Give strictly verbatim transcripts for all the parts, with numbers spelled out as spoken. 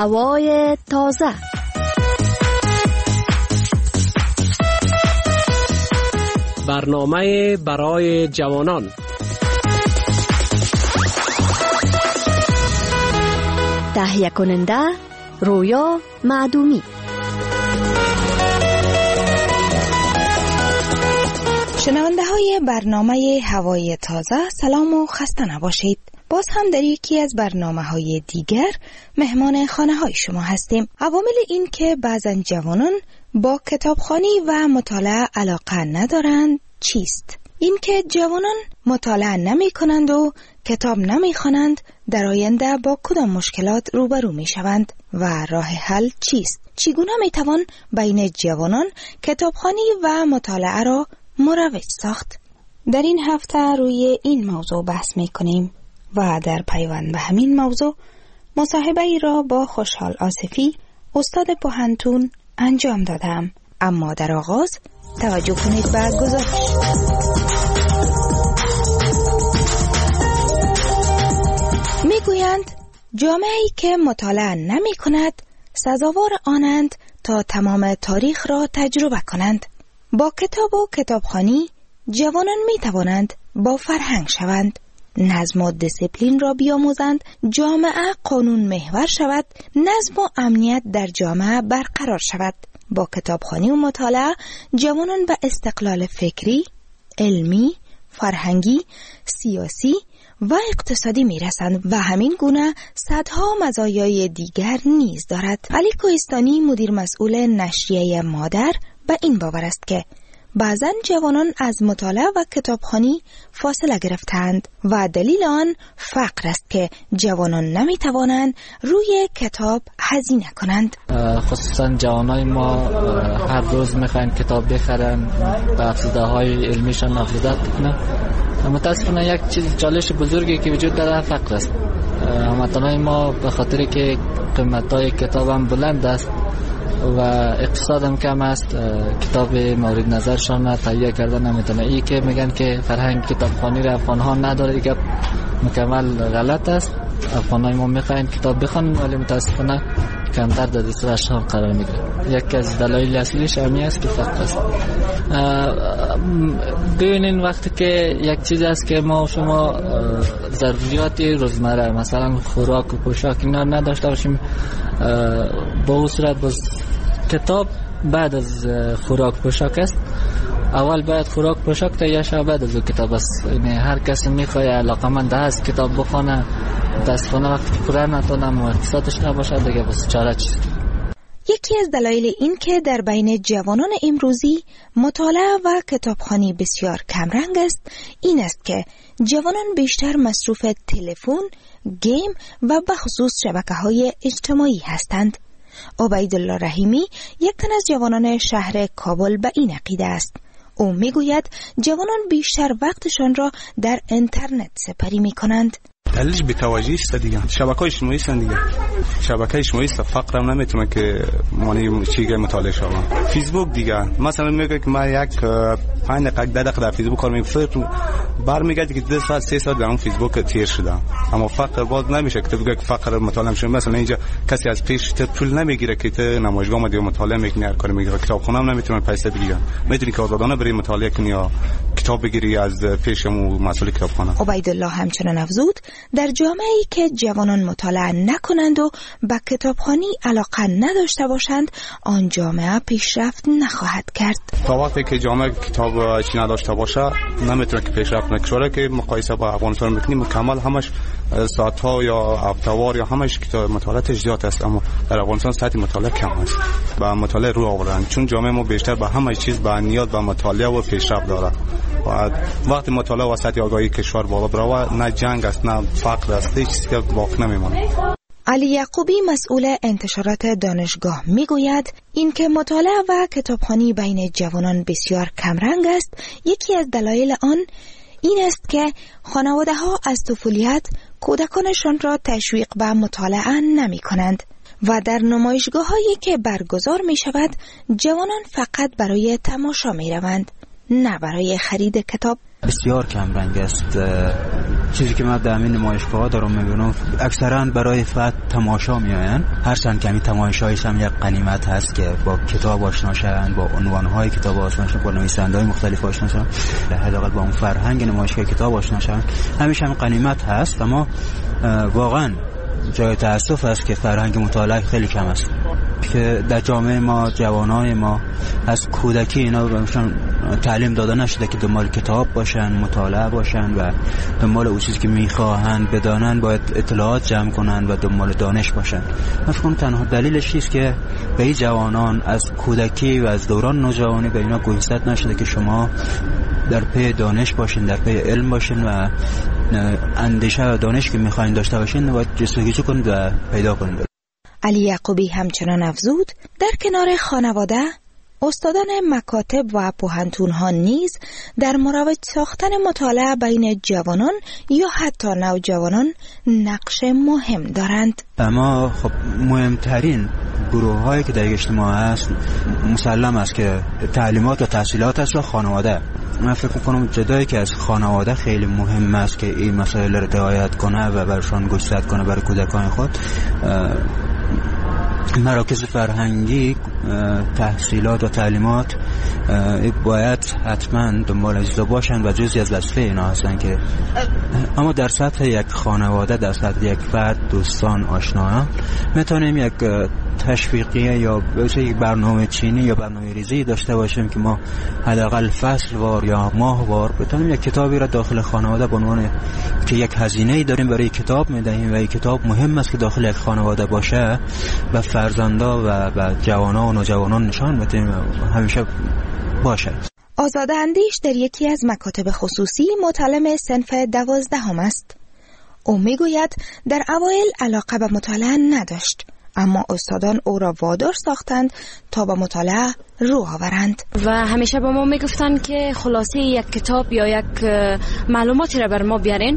هوای تازه. برنامه برای جوانان. تهیه کننده رویا معدومی. شنونده های برنامه هوای تازه، سلام و خسته نباشید. باز هم در یکی از برنامه های دیگر مهمان خانه های شما هستیم. عوامل این که بعضن جوانان با کتابخوانی و مطالعه علاقه ندارند چیست؟ این که جوانان مطالعه نمی کنند و کتاب نمی خوانند در آینده با کدام مشکلات روبرو می شوند و راه حل چیست؟ چگونه می توان بین جوانان کتابخوانی و مطالعه را مروج ساخت؟ در این هفته روی این موضوع بحث می کنیم و در پیوند به همین موضوع مصاحبه ای را با خوشحال آصفی استاد پوهنتون انجام دادم. اما در آغاز توجه کنید به گزارش. می گویند جامعه‌ای که مطالعه نمی کند سزاوار آنند تا تمام تاریخ را تجربه کنند. با کتاب و کتابخوانی جوانان می توانند با فرهنگ شوند، نظم و دیسیپلین را بیاموزند، جامعه قانون محور شود، نظم و امنیت در جامعه برقرار شود. با کتابخوانی و مطالعه جوانان به استقلال فکری، علمی، فرهنگی، سیاسی و اقتصادی می رسند و همین گونه صدها مزایای دیگر نیز دارد. علی کوهستانی مدیر مسئول نشریه مادر به این باور است که بعضن جوانان از مطالعه و کتابخوانی فاصله گرفتند و دلیل آن فقر است که جوانان نمی توانند روی کتاب هزینه کنند. خصوصا جوانای ما هر روز میخواین کتاب بخرن، به افزوده های علمیشان افزوده کنن. متاسفانه یک چیز چالش بزرگی که وجود داره فقر است. هموطنای ما به خاطر که قیمت‌های کتاب هم بلند است و اقتصاد هم کم است، کتاب مورد نظرشان تهیه کردن نمیتونه. این که میگن که فرهنگ کتابخوانی را افغان ها نداره، دیگه مکمل غلط است. افغان های ما میخواین کتاب بخوان ولی متاسفانه کمتر در دسترسشان قرار میگیره. یکی از دلایل اصلیش همین است که فقر است. ببینین وقتی که یک چیز است که ما شما ضروریات روزمره مثلا خوراک و پوشاک اینا نداشته باشیم، با اون صورت باز کتاب بعد از خوراک پوشاک است. اول باید خوراک پوشاک تهیه شود، بعد از کتاب است. یعنی هر کسی میخواد علاقمند است کتاب بخونه، متاسفانه وقتی پوره نتونه اقتصادش نباشه دیگه بس چاره چیست. یکی از دلایل این که در بین جوانان امروزی مطالعه و کتابخوانی بسیار کمرنگ است این است که جوانان بیشتر مصروف تلفن، گیم و به خصوص شبکه‌های اجتماعی هستند. عبیدالله رحیمی یک تن از جوانان شهر کابل به این عقیده است. او میگوید جوانان بیشتر وقتشان را در اینترنت سپری میکنند. دلیلش بی‌توجهی است دیگه. شبکه‌های اجتماعی است دیگه. شبکه اجتماعی است، فقر هم نمیتونه که معنی چیزی مطالعه شوم. فیسبوک دیگه مثلا میگه که ما یک پنج دقیقه ده دقیقه در فیسبوک کار میکنم، برمیگردی که دو ساعت سه ساعت در اون فیسبوک تیر شدم. اما فقر باز نمیشه که بگه که فقر مطالعه شده. مثلا اینجا کسی از پیش تو پول نمیگیره که تو نمایشگاه ما دیگه مطالعه میکنی، هر کاری میگیره. کتابخونه هم نمیتونه پیسه بگیره. میتونی که آزادانه بری مطالعه کنی یا کتاب بگیری از پیشمو مسئول کتابخانه. عبیدالله همچنین افزود در جامعه‌ای که جوانان مطالعه نکنند و به کتابخوانی علاقه نداشته باشند آن جامعه پیشرفت نخواهد کرد. تا وقتی که جامعه کتاب چی نداشته باشه نمیتونه که پیشرفت نکنه. که مقایسه با افغانستان میکنیم مکمل همش ساعت‌ها یا هفته‌وار یا همش کتاب مطالعه زیاد است، اما در افغانستان سطح مطالعه کم است. با مطالعه رو آوردن چون جامعه ما بیشتر به همه چیز به نیاز به مطالعه و پیشرفت داره. و وقتی مطالعه و سطح آگاهی کشور بالا بره نه جنگ است نه فقر است، هیچ چیزی باقی نمیمونه. علی یعقوبی مسئول انتشارات دانشگاه میگوید اینکه مطالعه و کتابخوانی بین جوانان بسیار کمرنگ است. یکی از دلایل آن این است که خانواده ها از طفولیت کودکانشان را تشویق به مطالعه نمی کنند و در نمایشگاه هایی که برگزار می شود جوانان فقط برای تماشا می روند. نه برای خرید کتاب. بسیار کم رنگ است. چیزی که من در همین نمایشگاه دارم میبینم اکثرا برای فقط تماشا میآیند. هرچند که همین تماشایش هم یک غنیمت هست که با کتاب آشنا شوند، با عنوانهای کتاب آشنا شوند، با نویسنده‌های مختلف آشنا شوند، حداقل با اون فرهنگ نمایشگاه کتاب آشنا شوند. همیشه هم غنیمت هست، اما واقعا جای تأسف است که فرهنگ مطالعه خیلی کم است، که در جامعه ما جوانای ما از کودکی اینا بهشون تعلیم داده نشده که دنبال کتاب باشن، مطالعه باشن و دنبال اون چیزی که میخواهن بدانن باید اطلاعات جمع کنن و دنبال دانش باشن. من فکر کنم تنها دلیلش چیست که به این جوانان از کودکی و از دوران نوجوانی به اینا گوشزد نشده که شما در پی دانش باشین، در پی علم باشین و اندیشه و دانش که میخواین داشته باشین باید جستجو کنید و پیدا کنید. علی یعقوبی همچنان افزود در کنار خانواده استادان مکاتب و پوهنتون‌ها نیز در مروج ساختن مطالعه بین جوانان یا حتی نوجوانان نقش مهم دارند. اما خب مهمترین گروه هایی که در اجتماع هست مسلم است که تعلیمات و تحصیلات است و خانواده. من فکر میکنم جدایی که از خانواده خیلی مهم است که این مسائل را رعایت کنه و برشان گوشزد کنه برای کودکان خود. مراکز فرهنگی تحصیلات و تعلیمات باید حتما دنبال اجزا باشن و جزئی از وظیفه اینا هستن که اما در سطح یک خانواده، در سطح یک فرد، دوستان، آشنایان میتونیم یک تشویقیه یا یک برنامه چینی یا برنامه ریزی داشته باشیم که ما حداقل فصل وار یا ماه وار بتونیم یک کتابی را داخل خانواده به عنوان که یک هزینه‌ای داریم برای کتاب میدهیم و این کتاب مهم است که داخل یک خانواده باشه و فرزندا و و جوانان و نوجوانان نشان بدیم همیشه باشه. آزاده اندیش در یکی از مکاتب خصوصی متعلم صنف دوازدهم است. او میگوید در اوایل علاقه به مطالعه نداشت، اما استادان او را وادار ساختند تا به مطالعه رو آورند و همیشه به ما میگفتن که خلاصه یک کتاب یا یک معلوماتی را بر ما بیارین.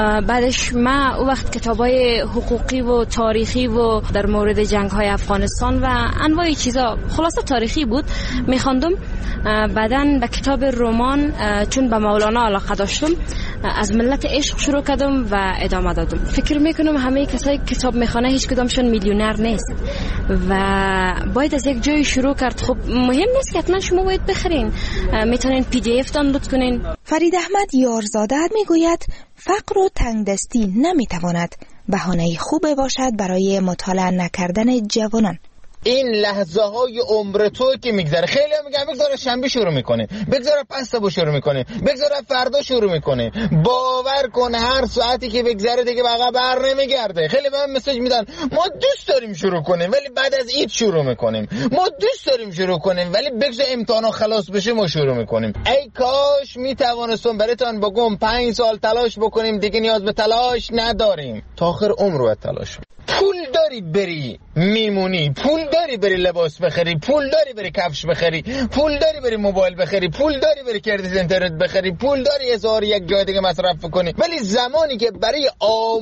بعدش ما او وقت کتابای حقوقی و تاریخی و در مورد جنگ های افغانستان و انواع چیزا خلاصه تاریخی بود میخواندم. بعداً به کتاب رمان چون به مولانا علاقه داشتم از ملت عشق شروع کردم و ادامه دادم. فکر میکنم همه کسایی که کتاب میخوانه هیچ کدامشون میلیونر نیست و باید از یک جای شروع کرد. خب مهم نیست که حتما شما باید بخرین، میتونین پی دی اف دانلود کنین. فرید احمد یارزاده میگوید فقر و تنگدستی نمیتواند بهانه خوبه باشد برای مطالعه نکردن جوانان. این لحظه های عمر تو که میگذره، خیلی هم میگن بگذاره شنبه شروع میکنه، بگذاره پستا شروع میکنه، بگذاره فردا شروع میکنه. باور کن هر ساعتی که بگذره دیگه بقا بر نمیگرده. خیلی به من مسیج میدن ما دوست داریم شروع کنیم ولی بعد از عید شروع میکنیم، ما دوست داریم شروع کنیم ولی بگذار امتحانا خلاص بشه ما شروع میکنیم. ای کاش میتوانستم براتون بگم پنج سال تلاش بکنیم دیگه نیاز به تلاش نداریم، تا آخر عمر باید تلاش. پول داری بری میمونی، پول داری بری لباس بخری، پول داری بری کفش بخری، پول داری بری موبایل بخری، پول داری بری کردیت اینترنت بخری، پول داری هزار یک جای دیگه مصرف کنی. ولی زمانی که برای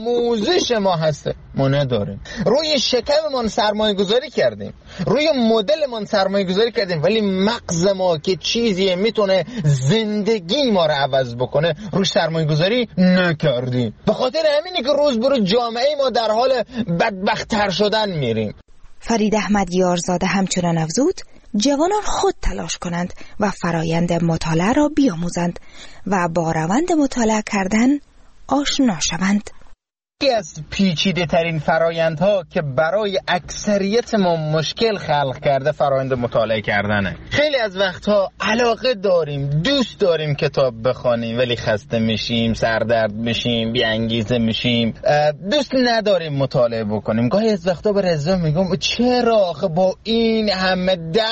آموزش ما هسته ما نداریم. روی شکممون سرمایه گذاری کردیم، روی مدلمون سرمایه گذاری کردیم، ولی مغز ما که چیزی میتونه زندگی ما رو عوض بکنه روش سرمایه گذاری نکردیم. به خاطر همینه که روز به روز جامعه ما در حال بدبخت‌تر شدن میریم. فرید احمد یارزاده همچنان افزود جوانان خود تلاش کنند و فرایند مطالعه را بیاموزند و با روند مطالعه کردن آشنا شوند. یکی از پیچیده ترین فرایندها که برای اکثریت ما مشکل خلق کرده فرایند مطالعه کردنه. خیلی از وقتها علاقه داریم، دوست داریم کتاب بخوانیم ولی خسته میشیم، سردرد میشیم، بی انگیزه میشیم، دوست نداریم مطالعه بکنیم. گاهی از وقتا به رضا میگم چرا آخه با این همه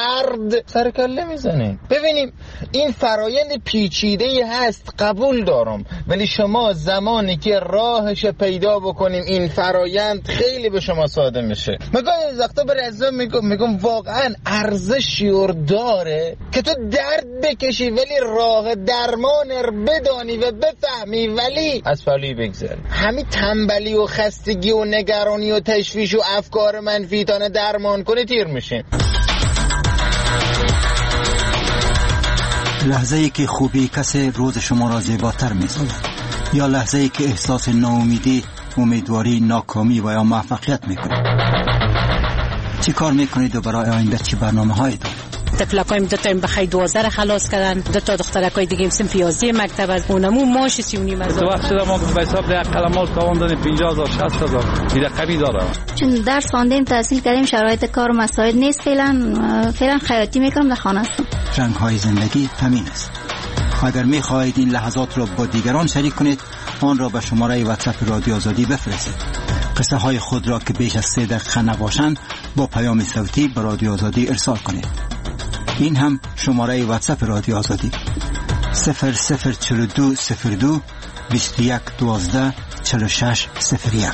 درد سر کله میزنیم؟ ببینیم این فرایند پیچیده هست، قبول دارم، ولی شما زمانی که راهش پیدا بکنیم این فرایند خیلی به شما ساده میشه. مگه از وقتا به رضا میگم میگم واقعا ارزشی داره که تو درد بکشی ولی راه درمان بدانی و بفهمی ولی از فعلی بگذر. همین تنبلی و خستگی و نگرانی و تشویش و افکار منفی تانه درمان کنه تیر میشین. لحظه ای که خوبی کسی روز شما را زیباتر می‌سازد، یا لحظه ای که احساس ناامیدی، امیدواری، ناکامی و یا موفقیت میکنید. چی کار میکنید و برای آینده چی برنامه‌هایی دارید؟ تفلکایم دو تا بخای دوازده خلاص کردن، دو تا دخترکای دیگه سن پیازده مکتب از اونمو ماش سی و نیم از وقت شده ما به حساب یک قلمال کاوندن پنجاه هزار شصت هزار دیگه کمی داره. چون درس خواندیم تحصیل کردیم شرایط کار و مساعد نیست، فعلا فعلا خیاطی میکنم در خانه هستم. رنگ های زندگی همین است. اگر میخواهید این لحظات را با دیگران شریک کنید، آن را به شماره واتساپ رادیو آزادی بفرستید. قصه های خود را که بیش از سه دقیقه نباشند با پیام صوتی به رادیو آزادی ارسال کنید. این هم شماره واتساپ رادیو آزادی صفر صفر چهل و دو صفر دو بیست و یک دوازده چهل و شش صفر یک.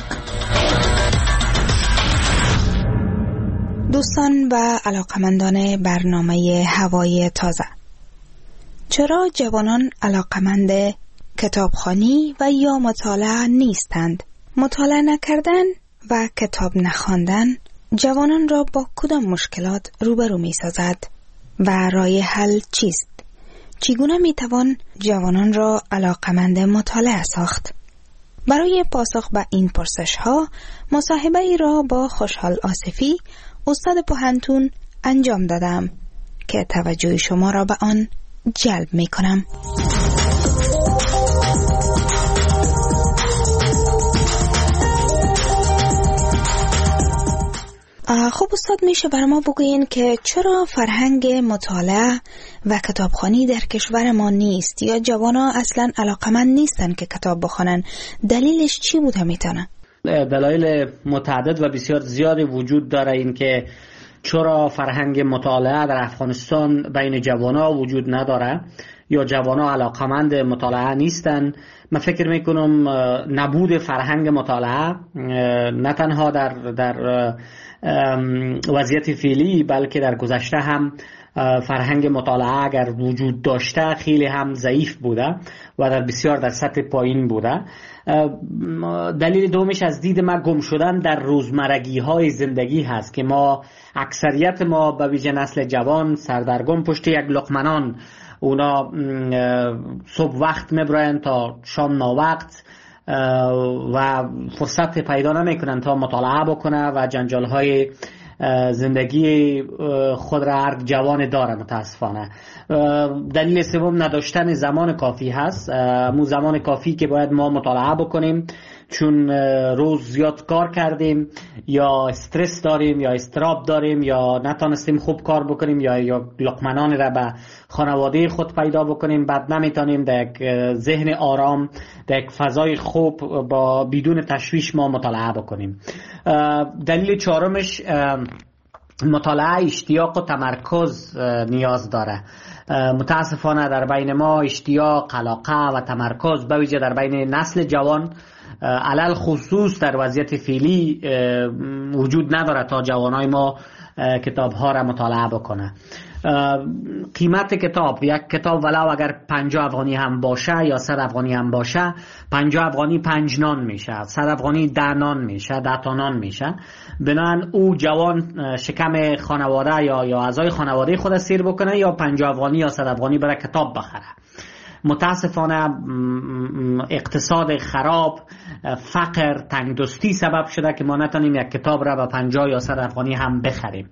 دوستان و علاقمندان برنامه هوای تازه، چرا جوانان علاقمند کتابخوانی و یا مطالعه نیستند؟ مطالعه نکردن و کتاب نخواندن جوانان را با کدام مشکلات روبرو می سازد و راه حل چیست؟ چگونه می توان جوانان را علاقمند مطالعه ساخت؟ برای پاسخ به این پرسش ها مصاحبه ای را با خوشحال آصفی استاد پوهنتون انجام دادم که توجه شما را به آن جلب می کنم. خب استاد، میشه بر ما بگوین که چرا فرهنگ مطالعه و کتابخوانی در کشور ما نیست یا جوانا اصلا علاقمند نیستن که کتاب بخونن؟ دلیلش چی بوده میتونه؟ دلایل متعدد و بسیار زیادی وجود داره این که چرا فرهنگ مطالعه در افغانستان بین جوانا وجود نداره یا جوانا علاقمند مطالعه نیستن. من فکر میکنم نبود فرهنگ مطالعه نه تنها در در وضعیت فعلی بلکه در گذشته هم فرهنگ مطالعه اگر وجود داشته خیلی هم ضعیف بوده و در بسیار در سطح پایین بوده. دلیل دومش از دید ما گم شدن در روزمرگی های زندگی هست که ما اکثریت ما به ویژه نسل جوان سردرگم پشت یک لقمنان، اونا صبح وقت میبرن تا شام ناوقت و فرصت پیدا نمیکنن تا مطالعه بکنه و جنجال های زندگی خود را هر جوان داره متاسفانه. دلیل سوم نداشتن زمان کافی هست، مو زمان کافی که باید ما مطالعه بکنیم، چون روز زیاد کار کردیم یا استرس داریم یا استراب داریم یا نتانستیم خوب کار بکنیم یا یا لقمنان را به خانواده خود پیدا بکنیم، بعد نمیتونیم در یک ذهن آرام در یک فضای خوب با بدون تشویش ما مطالعه بکنیم. دلیل چهارمش مطالعه اشتیاق و تمرکز نیاز داره. متاسفانه در بین ما اشتیاق، علاقه و تمرکز به ویژه در بین نسل جوان علل خصوص در وضعیت فعلی وجود نداره تا جوانای ما کتاب ها را مطالعه بکنه. قیمت کتاب، یک کتاب ولو اگر پنجاه افغانی هم باشه یا صد افغانی هم باشه، پنجاه افغانی پنج نان میشه، صد افغانی ده نان میشه، ده تا نان میشه. بنابراین او جوان شکم خانواده یا یا اعضای خانواده خود سیر بکنه یا پنجاه افغانی یا صد افغانی برای کتاب بخره. متاسفانه اقتصاد خراب، فقر، تنگدستی سبب شده که ما نتونیم یک کتاب را به پنجاه یا صد افغانی هم بخریم.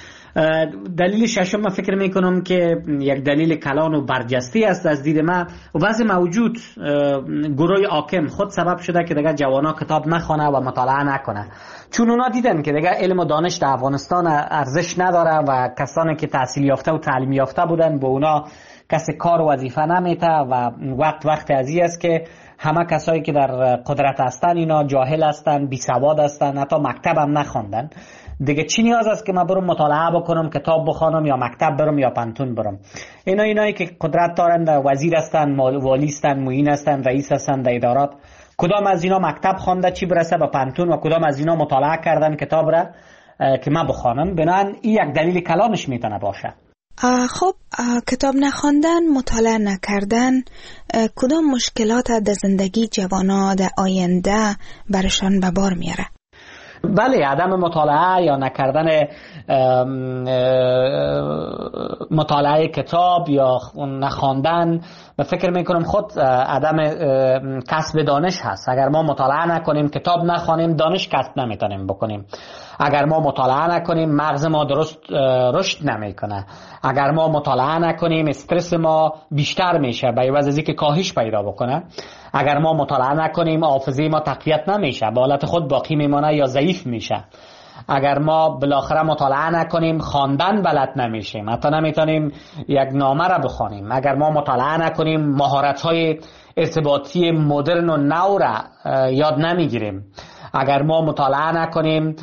دلیل ششم من فکر میکنم که یک دلیل کلان و برجسته است از دید ما وضع موجود گروه حاکم خود سبب شده که دیگه جوانا کتاب نخونه و مطالعه نکنه، چون اونا دیدن که دیگه علم و دانش در افغانستان ارزش نداره و کسانی که تحصیل یافته و تعلیم یافته بودن به اونا کسی کار و وظیفه نمیته و وقت وقت ازی است که همه کسایی که در قدرت هستن اینا جاهل هستن، بی سواد هستن، حتی مکتب هم نخوندن. دیگه چی نیاز است که من برم مطالعه بکنم، کتاب بخونم یا مکتب برم یا پانتون برم؟ اینا اینایی که قدرت دارن، وزیر هستن، والی هستن، معین هستن، رئیس هستن در ادارات، کدام از اینا مکتب خوانده چی برسه به پانتون و کدام از اینا مطالعه کردن کتاب را که من بخونم؟ بنابراین این یک دلیل کلانش میتونه باشه. خب کتاب نخواندن، مطالعه نکردن کدام مشکلات در زندگی جوانا در آینده برشان به بار میاره؟ بله، عدم مطالعه یا نکردن مطالعه کتاب یا نخواندن، به فکر میکنم خود عدم کسب دانش هست. اگر ما مطالعه نکنیم، کتاب نخوانیم، دانش کسب نمیتونیم بکنیم. اگر ما مطالعه نکنیم، مغز ما درست رشد نمیکنه. اگر ما مطالعه نکنیم، استرس ما بیشتر میشه به عوض از اینکه کاهش پیدا بکنه. اگر ما مطالعه نکنیم، حافظه ما تقویت نمیشه، به حالت خود باقی میمونه یا ضعیف میشه. اگر ما بالاخره مطالعه نکنیم، خواندن بلد نمیشیم، حتی نمیتونیم یک نامه را بخوانیم. اگر ما مطالعه نکنیم، مهارت‌های ارتباطی مدرن و نو را یاد نمیگیریم. اگر ما مطالعه نکنیم،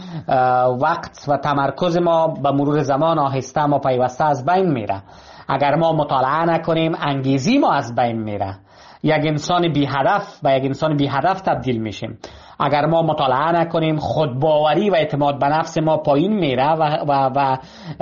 وقت و تمرکز ما به مرور زمان آهسته ما پیوسته از بین میره. اگر ما مطالعه نکنیم، انگیزی ما از بین میره. یک انسان بی هدف به یک انسان بی هدف تبدیل میشیم. اگر ما مطالعه نکنیم، خودباوری و اعتماد به نفس ما پایین میره و و و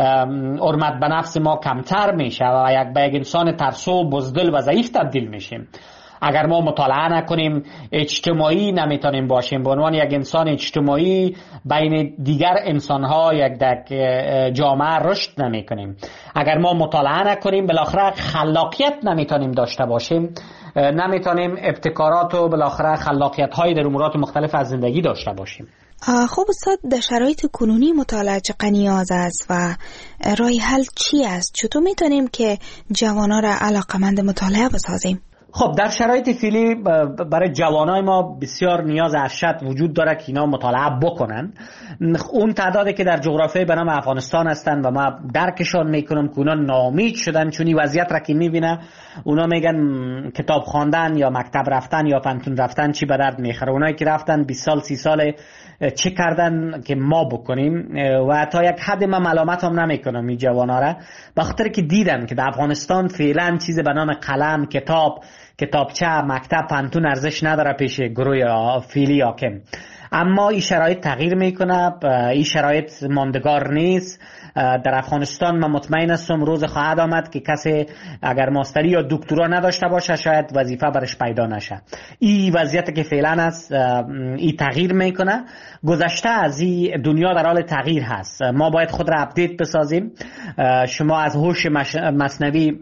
حرمت به نفس ما کمتر میشه و یک به یک انسان ترسو، بزدل و ضعیف تبدیل میشیم. اگر ما مطالعه نکنیم، اجتماعی نمیتونیم باشیم. به عنوان یک انسان اجتماعی بین دیگر انسانها یک در جامعه رشد نمیکنیم. اگر ما مطالعه نکنیم، بالاخره خلاقیت نمیتونیم داشته باشیم، نمیتونیم ابتکارات و بالاخره خلاقیت های در امورات مختلف از زندگی داشته باشیم. خب استاد، در شرایط کنونی مطالعه چقدر نیاز است و راه حل چی است؟ چطور میتونیم که جوانان را علاقمند مطالعه بسازیم؟ خب در شرایط فعلی برای جوانای ما بسیار نیاز ارشد وجود داره که اینا مطالعه بکنن. اون تعدادی که در جغرافیای به نام افغانستان هستن و ما درکشان میکنم که اونا ناامید شدن، چون این وضعیت را که میبینه اونا میگن کتاب خواندن یا مکتب رفتن یا پانتون رفتن چی به درد میخوره. اونایی که رفتن بیست سال سی سال چه کردن که ما بکنیم؟ و تا یک حد من ملامت هم نمیکنم این جوانا را، به خاطر که دیدن که در افغانستان فعلا چیز به نام قلم، کتاب، کتابچه، مکتب، پانتون ارزش نداره پیش گروه فعلی حاکم. اما این شرایط تغییر میکنه، این شرایط ماندگار نیست. در افغانستان من مطمئن هستم روز خواهد آمد که کسی اگر ماستری یا دکترا نداشته باشه شاید وظیفه برش پیدا نشه. این وضعیت که فعلا است، این تغییر میکنه. گذشته از این دنیا در حال تغییر هست. ما باید خود را اپدیت بسازیم. شما از هوش مصنوعی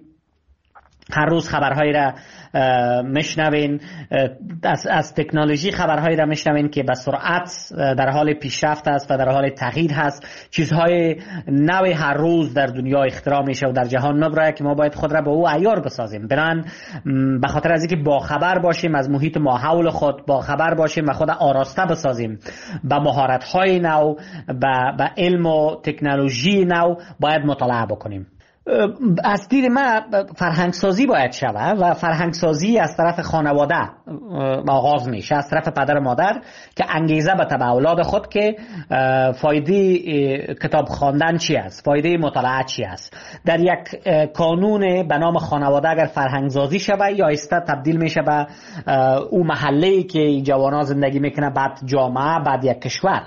هر روز خبرهایی را میشنوین، از, از تکنولوژی خبرهایی را میشنوین که به سرعت در حال پیشرفت است و در حال تغییر هست. چیزهای نوی هر روز در دنیا اختراع میشه و در جهان نو که ما باید خود را به او عیار بسازیم. بران به خاطر از اینکه با خبر باشیم از محیط ما حول خود، با خبر باشیم و خود آراسته بسازیم به مهارت‌های نو، به علم و تکنولوژی نو، باید مطالعه بکنیم. از دید من فرهنگسازی باید شود و فرهنگسازی از طرف خانواده آغاز میشه، از طرف پدر و مادر که انگیزه به تبع اولاد خود که فایده کتاب خواندن چی است، فایده مطالعه چی است. در یک کانون به نام خانواده اگر فرهنگسازی شود یا ایستا تبدیل میشه به او محله‌ای که جوانان زندگی میکنه، بعد جامعه، بعد یک کشور.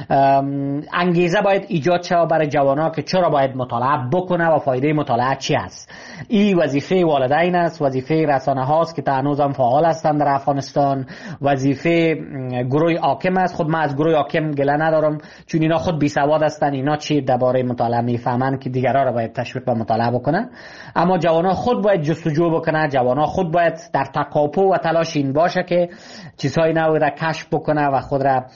انگیزه باید ایجاد شود برای جوانان که چرا باید مطالعه بکنه و فایده مطالعه چی است. این وظیفه والدین است، وظیفه رسانه هاست که تا هنوز هم فعال هستند در افغانستان، وظیفه گروه حاکم است. خود من از گروه حاکم گله ندارم چون اینا خود بی سواد هستند، اینا چی درباره مطالعه میفهمن که دیگران را باید تشویق به مطالعه بکنن. اما جوانان خود باید جستجو بکنن، جوانان خود باید در تکاپو و تلاش این باشه که چیزهای نو را کشف بکنه و خود را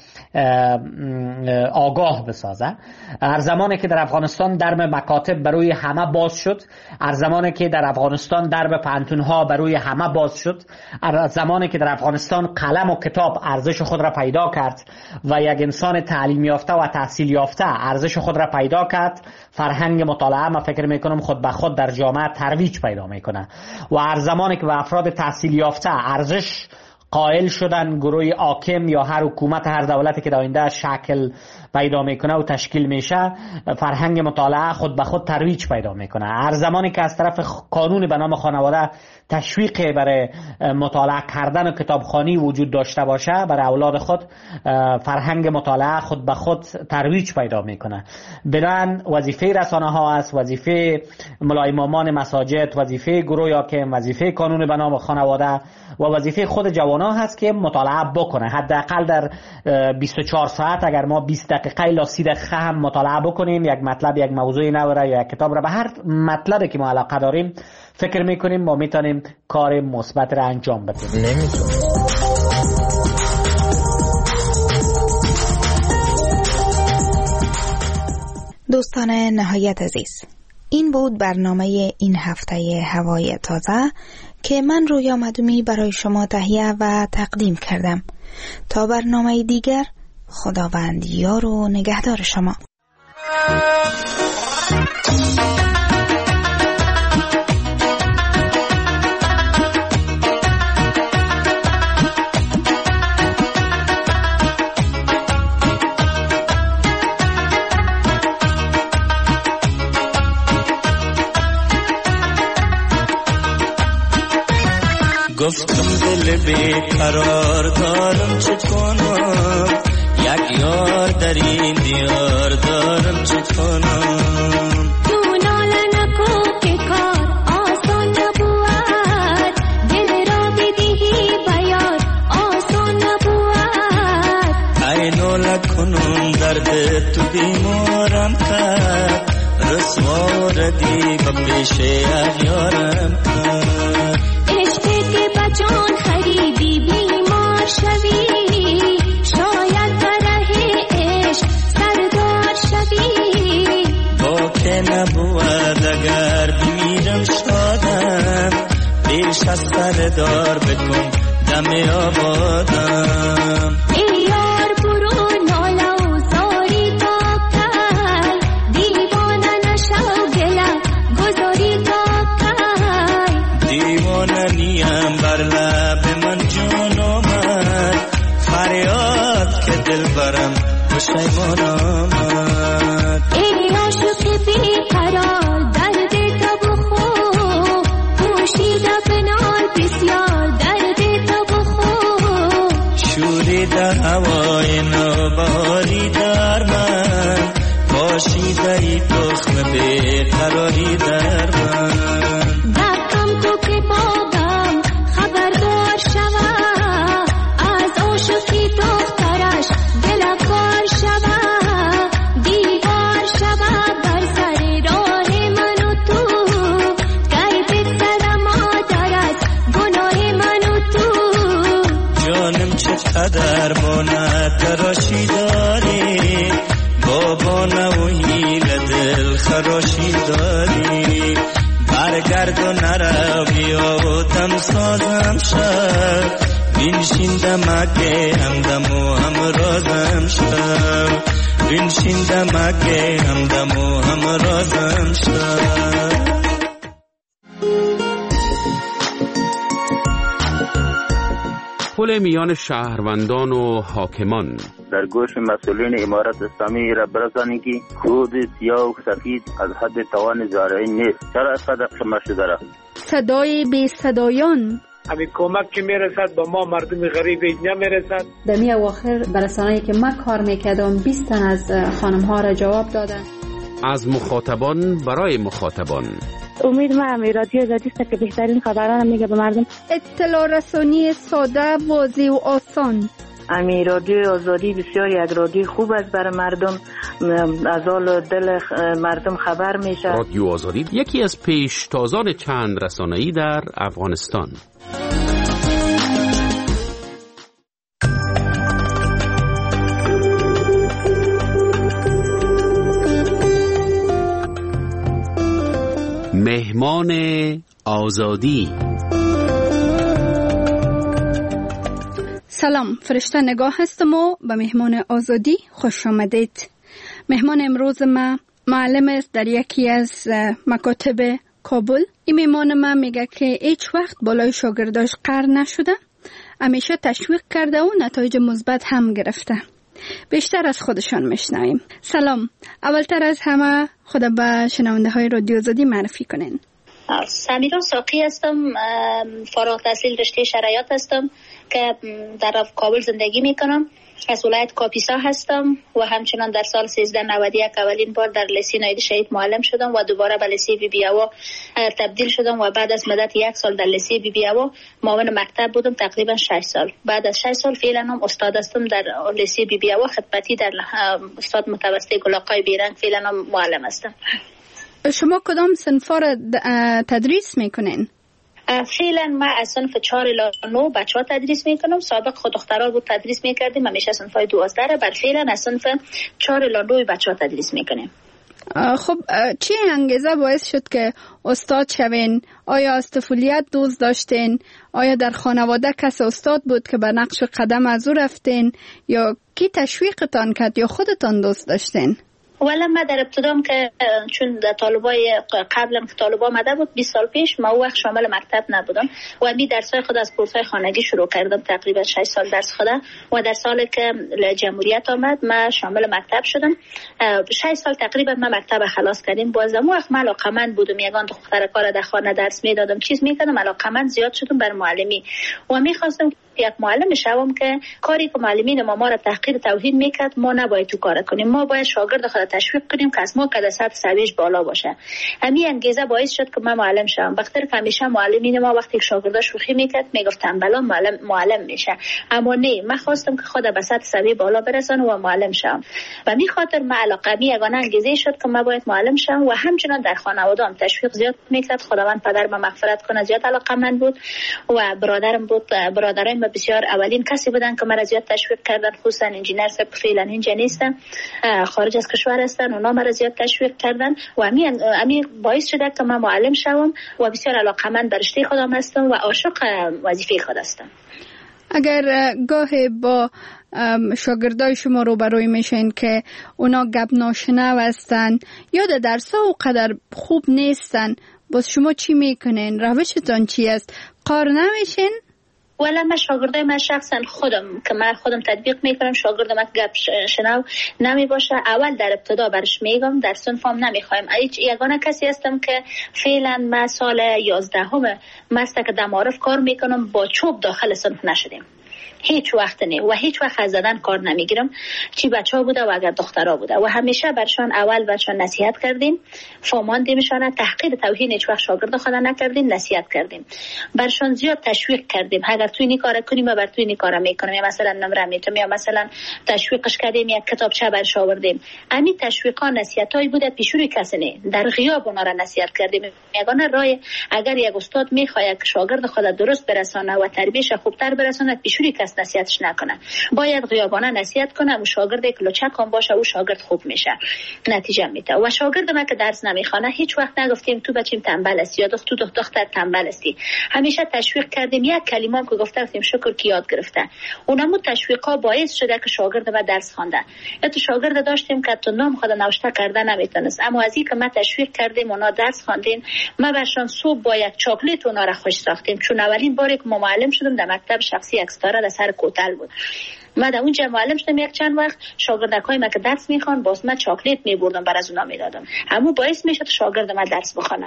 آگاه بسازه. هر زمانی که در افغانستان درب مکاتب بروی همه باز شد، هر زمانی که در افغانستان درب پانتون‌ها بروی همه باز شد، هر زمانی که در افغانستان قلم و کتاب ارزش خود را پیدا کرد و یک انسان تعلیم یافته و تحصیل یافته ارزش خود را پیدا کرد، فرهنگ مطالعه ما فکر میکنم خود به خود در جامعه ترویج پیدا میکنه. و هر زمانی که به افراد تحصیل یافته ارزش قائل شدن، گروه حاکم یا هر حکومت هر دولتی که در آینده شکل پیدا میکنه و تشکیل میشه، فرهنگ مطالعه خود به خود ترویج پیدا میکنه. هر زمانی که از طرف قانون به نام خانواده تشویق برای مطالعه کردن کتابخوانی وجود داشته باشه، برای اولاد خود فرهنگ مطالعه خود به خود ترویج پیدا میکنه. بنابراین وظیفه رسانه ها است، وظیفه ملا امامان مساجد، وظیفه گروه حاکم، وظیفه کانون بنا به خانواده و وظیفه خود جوانان هست که مطالعه بکنه. حداقل در بیست و چهار ساعت اگر ما بیست دقیقه الی سی دقیقه هم مطالعه بکنیم، یک مطلب یک موضوعی نوره یا یک کتاب را به هر مطلبی که ما علاقه داریم فکر میکنیم ما میتونیم کار مثبت را انجام بدیم. نمیتونیم. دوستان نهایت عزیز، این بود برنامه این هفته هوای تازه که من رویا مدومی برای شما تهیه و تقدیم کردم. تا برنامه دیگر، خداوند یار و نگهدار شما. گفتم دل بیقرار دارم چه کنم، یک یار در این دیار دارم چه کنم. تو ناله نکو که کار آسان نبود، دل را بدهی بیار آسان نبود. ای ناله کنم درد تو بیمارم کرد، رسوا ردی به پیش یارم کرد. جان خریدی بیمار شوی، شاید برای عشق سردار شوی. با که نبود اگر بمیرم شادم، پیش از سردار بکن دم آبادم. ای یار برو ناله و زاری تا کل، دیوانه نشو گله گذاری تا کل. دیوانه نیم بر لب من جون آمد، فریاد که دل برم پشیمان آمد. ای عاشق بیقرار درد تو بخور، پوشیده بنال بسیار درد تو بخور. شوریده هوای نوبهاری در من، پاشیده ای تخم بیقراری در من. دقم تو که بابم خبردار شوه، از عاشقی دخترش دل کار شوه. دیوار شوه بر سر راه من و تو، گر بگذر مادر از گناه من و تو. جانم چقدر بانه تراشی داری، بابا نوهیل دل خراشی داری. برگرد و نرو بیا و دم سازم شد، بینشین دمکه همدم و همرازم شد. بینشین دمکه همدم و همرازم شد. پل میان شهروندان و حاکمان. در گوش مسئولین امارت اسلامی را برسانی که خود سیاه و سفید از حد توان زارعی نیست. چرا اینقدر قمه شده را؟ صدای بی صدایان. همین کمک که میرسد با ما مردم غریب اینجا میرسد. در می اواخر برسانه‌ای که من کار میکردم بیست تن از خانم ها را جواب دادن. از مخاطبان برای مخاطبان. امید من رادیو آزادی است که بهترین خبران میگه به مردم. اطلاع رسانی ساده، واضح و آسان. امی رادیو آزادی بسیار یک رادیو خوب است برای مردم، از حال دل مردم خبر میشه. رادیو آزادی یکی از پیشتازان چند رسانه‌ای در افغانستان. مهمان آزادی. سلام، فرشته نگاه هستم و به مهمان آزادی خوش آمدید. مهمان امروز ما معلم است در یکی از مکاتب کابل. این مهمان ما میگه که هیچ وقت بالای شاگرداش قهر نشده، همیشه تشویق کرده و نتایج مثبت هم گرفته. بیشتر از خودشان میشنویم. سلام، اولتر از همه خود به شنونده های رادیو آزادی معرفی کنین. سمیرا ساقی هستم، فارغ التحصیل رشته شرایط هستم که در کابل زندگی میکنم. از ولایت کاپیسا هستم و همچنان در سال سیزده نود و یک اولین بار در لیسه ناید شهید معلم شدم و دوباره به لیسه بی بی هوا تبدیل شدم و بعد از مدت یک سال در لیسه بی بی هوا معاون مکتب بودم، تقریبا شش سال. بعد از شش سال فعلا هم استاد هستم در لیسه بی بی هوا، خدمتی در استاد متوسط گل‌آقای بیرنگ فعلا هم معلم هستم. شما کدام صنفا را تدریس میکنین؟ فعلا ما از صنف چهار الی نه بچه ها تدریس میکنم. سابق خود دخترها بود تدریس میکردیم، همیشه صنف های دوازده را، بر فعلا از صنف چهار الی نه بچه ها تدریس میکنیم. خب چی انگیزه باعث شد که استاد شوین؟ آیا از طفولیت دوست داشتین؟ آیا در خانواده کس استاد بود که به نقش قدم از او رفتین؟ یا کی تشویقتان کرد یا خودتان دوست داشتین؟ ولی ما در ابتدام که چون در طالبای قبلا که طالب آمده بود بیست سال پیش، ما وقت شامل مکتب نبودم و می درسای خود از کورسای خانگی شروع کردم، تقریبا شش سال درس خودم و در سال که جمهوریت آمد ما شامل مکتب شدم. شش سال تقریبا ما مکتب خلاص کردیم. بازم وقت ما علاقمند بودم، یگان دختر کار در خانه درس میدادم، چیز میکردم، علاقمند زیاد شدم بر معلمی و میخواستم یک معلم شوم که کاری که معلمین ما ما را تحقیر توهین میکرد ما نباید تو کار کنیم، ما باید شاگرد خود تشویق کنیم که از ما که سطح سویش بالا باشه. همین انگیزه باعث شد که من معلم شوم. بخاطر که همیشه معلمین ما وقتی که شاگردا شوخی میکرد میگفتن بلا معلم معلم میشه، اما نه، من خواستم که خود به سطح سوی بالا برسونم و معلم شوم و می خاطر من علاقه می یگانه انگیزه شد که من باید معلم شوم و همچنان در خانواده‌ام تشویق زیاد میکرد. خداوند پدر ما مغفرت کنه زیاد علاقه‌مند بود و برادرم بود، برادرای ما بسیار اولین کسی بودن که مرا زیاد تشویق کردن، خصوصا انجینر صاحب فعلا اینجا نیستن، خارج از کشور هستن، اونا مرا زیاد تشویق کردن و همین همین باعث شده که من معلم شوم و بسیار علاقه‌مند به رشته خودم هستم و عاشق وظیفه خود هستم. اگر گاهی با شاگردای شما روبروی میشین که اونا گپ ناشنو هستن یا در درس ها قدر خوب نیستن، باز شما چی میکنین؟ روشتان چی است؟ قار نمیشین؟ ولی من شاگردای من شخصا خودم که من خودم تطبیق میکنم، شاگرد من گپ شنو نمی باشه اول در ابتدا برش میگم، در صنفم نمیخوایم. هیچ یگانه کسی هستم که فعلا من سال یازدهم مسته که در معارف کار میکنم، با چوب داخل صنف نشدیم، هیچ وقت نه و هیچ وقت از زدن کار نمیگیرم، چی بچه ها بوده و اگر دخترها بوده و همیشه برشان اول برشان نصیحت کردیم، فهماندیمشان، تحقیر توهین هیچ وقت شاگرد خود نکردیم، نصیحت کردیم، برشان زیاد تشویق کردیم اگر توی این کار کنیم و بر توی این کار میکنیم، یا مثلا نمره میتونم، یا مثلا تشویقش کردیم، یک کتابچه برش آوردیم. همین تشویقا نصیحتایی بوده پیشوری کسی نه، در غیاب اونا را نصیحت کردیم. یگانه راه اگر یک استاد میخواد که شاگرد خود درست برسانه و تربیتش خوبتر برسانه، پیشوری کس نصیحتش نکنه، باید غیابانه نصیحت کنه. و شاگرد که لچک هم باشه او شاگرد خوب میشه، نتیجه میده. و شاگرد ما که درس نمیخونه هیچ وقت نگفتیم تو بچیم تنبل هستی یا تو دختر تنبل هستی، همیشه تشویق کردیم. یک کلمه هم که گفتیم شکر که یاد گرفته، اونمو تشویقا باعث شده که شاگرد ما درس خوانده. یا تو شاگرد داشتیم که تو نام خود نوشته کرده نمیتونست، اما از اینکه ما تشویق کردیم اونا درس خواندین، ما برشان صبح با یک چاکلیت اونا را خوش ساختیم. چون اولین باری که ما معلم شدم در مکتب شخصی یک ستاره در سر کوتل بود، ما در اونجا معلم شدم یک چند وقت، شاگردکای ما که درس میخوان باز من چاکلیت میبردم بر از اونا میدادم، همون باعث میشد شاگرد ما درس بخونه.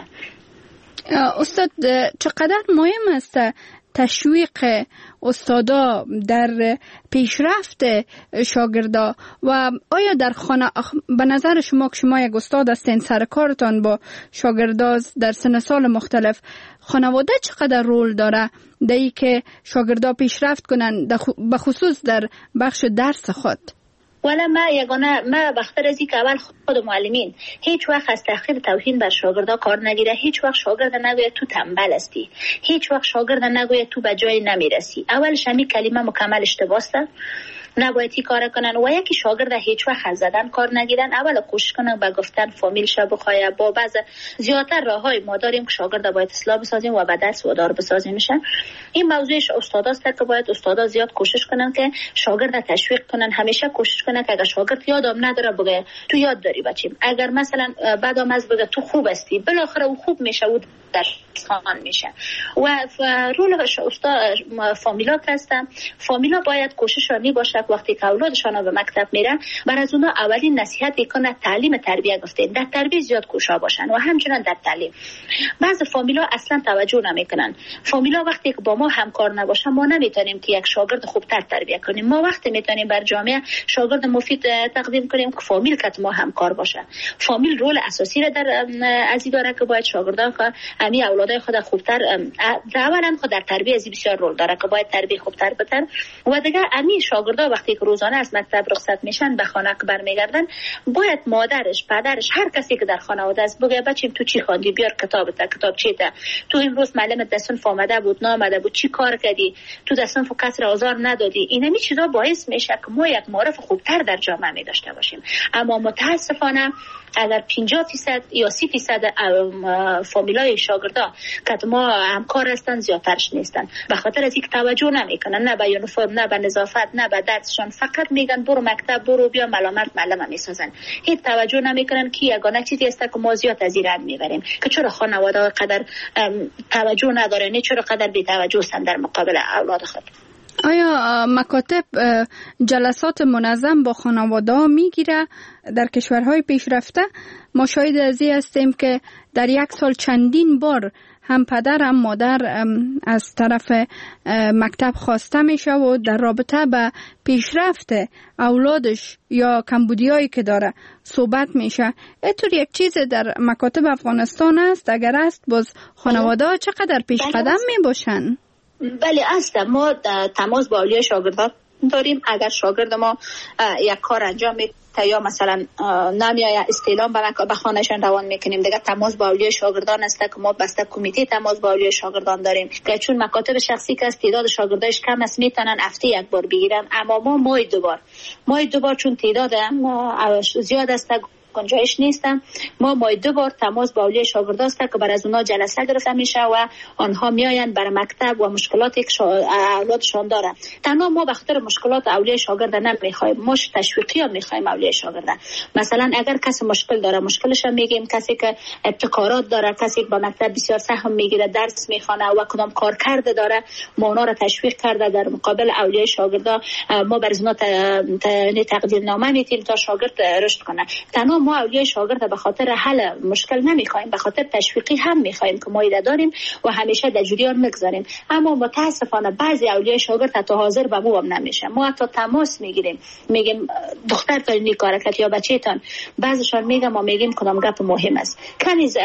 استاد چقدر مهم است تشویق استادا در پیشرفت شاگردا و آیا در خانه به نظر شما که شما یک استاد هستین، سر کارتان با شاگردا در سن سال مختلف، خانواده چقدر رول داره در این که شاگردا پیشرفت کنن به خصوص در بخش درس خود؟ ولی ما یگانه ما بخاطر از اینکه اول خود معلمین هیچ وقت از تحقیر توهین بر شاگردا کار نگیره، هیچ وقت شاگرد نگوید تو تنبل هستی، هیچ وقت شاگرد نگوید تو به جای نمیرسی. اولش همین کلمه مکمل اشتباه است، نباید این کار کنن. و یکی شاگرد هیچ وقت از زدن کار نگیرن، اول کوشش کنن با گفتن فامیل شه بخواه، با بعض زیادتر راههای ما داریم که شاگرد باید اصلاح بسازیم و به درس وادار بسازیم میشن. این موضوعش استاداست که باید استادا زیاد کوشش کنن که شاگرد تشویق کنن، همیشه کوشش کنن که اگر شاگرد یادم نداره بگه تو یاد داری بچیم، اگر مثلا بعدم از بگه تو خوب هستی، بالاخره او خوب میشه و درس خوان میشه. و رول استاد فامیلا هستن، فامیلا باید کوشش رانی باشه مادرک وقتی که اولادشان به مکتب میرن بر از اونا اولین نصیحت میکنه تعلیم تربیه گفته در تربیه زیاد کوشا باشن و همچنین در تعلیم. بعض فامیلا اصلا توجه نمیکنن. فامیلا وقتی که با ما همکار نباشن ما نمیتونیم که یک شاگرد خوبتر تربیه کنیم. ما وقتی میتونیم بر جامعه شاگرد مفید تقدیم کنیم که فامیل که ما همکار باشه. فامیل رول اساسی را در ازی داره که باید شاگردان که امی اولادای خود خوبتر اولا خود در تربیه ازی بسیار رول داره که باید تربیه خوبتر بتن و دیگه امی شاگردا وقتی که روزانه از مکتب رخصت میشن به خانه که برمیگردن باید مادرش پدرش هر کسی که در خانواده است بگه بچیم تو چی خواندی بیار کتابت کتاب چیته تو امروز معلمت در صنف آمده بود نامده بود چی کار کردی تو در صنف کس را آزار ندادی. این همی چیزا باعث میشه که ما یک معرف خوبتر در جامعه می داشته باشیم. اما متاسفانه اگر پنجاه درصد یا سی درصد فامیلای شاگردا که ما همکار هستن زیادترش نیستن به خاطر از اینکه توجه نمیکنن نه به یونیفرم نه به نظافت نه به درسشون فقط میگن برو مکتب برو بیا ملامت معلم میسازن. هیچ توجه نمیکنن که یگانه چیزی است که ما زیاد از ایران میبریم که چرا خانواده قدر توجه ندارن چرا قدر بی توجه هستن در مقابل اولاد خود. آیا مکاتب جلسات منظم با خانواده ها میگیره؟ در کشورهای پیشرفته ما شاهد از این هستیم که در یک سال چندین بار هم پدر هم مادر از طرف مکتب خواسته میشه و در رابطه به پیشرفت اولادش یا کمبودیایی که داره صحبت میشه. اینطور یک چیز در مکاتب افغانستان است؟ اگر است باز خانواده ها چقدر پیش قدم میباشن؟ بله است. ما تماس با اولیای شاگردان داریم. اگر شاگرد ما یک کار انجام میده یا مثلا نمیای استعلام به خانهشان روان میکنیم دیگه تماس با اولیای شاگردان است که ما بسته کمیته تماس با اولیای شاگردان داریم که چون مکاتب شخصی که تعداد شاگرداش کم است میتونن هفته یک بار بگیرن اما ما ماه دو بار ماه دو بار چون تعداد زیاد است گنجایش نیستم ما ماه دو بار تماس با اولیای شاگردان است که بر از اونها جلسه گرفته میشه و آنها میآیند بر مکتب و مشکلاتی که شا... اولادشان داره. تنها ما به خاطر مشکلات اولیای شاگرد نمیخوایم ما تشویقی ها میخوایم اولیای شاگرد. مثلا اگر کسی مشکل داره مشکلش هم میگیم. کسی که ابتکارات داره کسی که با مکتب بسیار سهم میگیره درس میخونه و کدام کار کرده داره ما اونا را تشویق کرده در مقابل اولیای شاگرد ما بر اونها تقدیر نامه میتیم تا شاگرد رشد کنه. تنها ما اولیای شاگرد به خاطر حل مشکل نمیخوایم به خاطر تشویقی هم میخوایم که ما ایده داریم و همیشه در جریان میگذاریم. اما متاسفانه بعضی اولیای شاگرد حتی حاضر به مو هم نمیشه. ما حتی تماس میگیریم میگیم دختر تا این کار کرد یا بچه‌تان بعضیشان میگم ما میگیم کدام گپ مهم است کنیز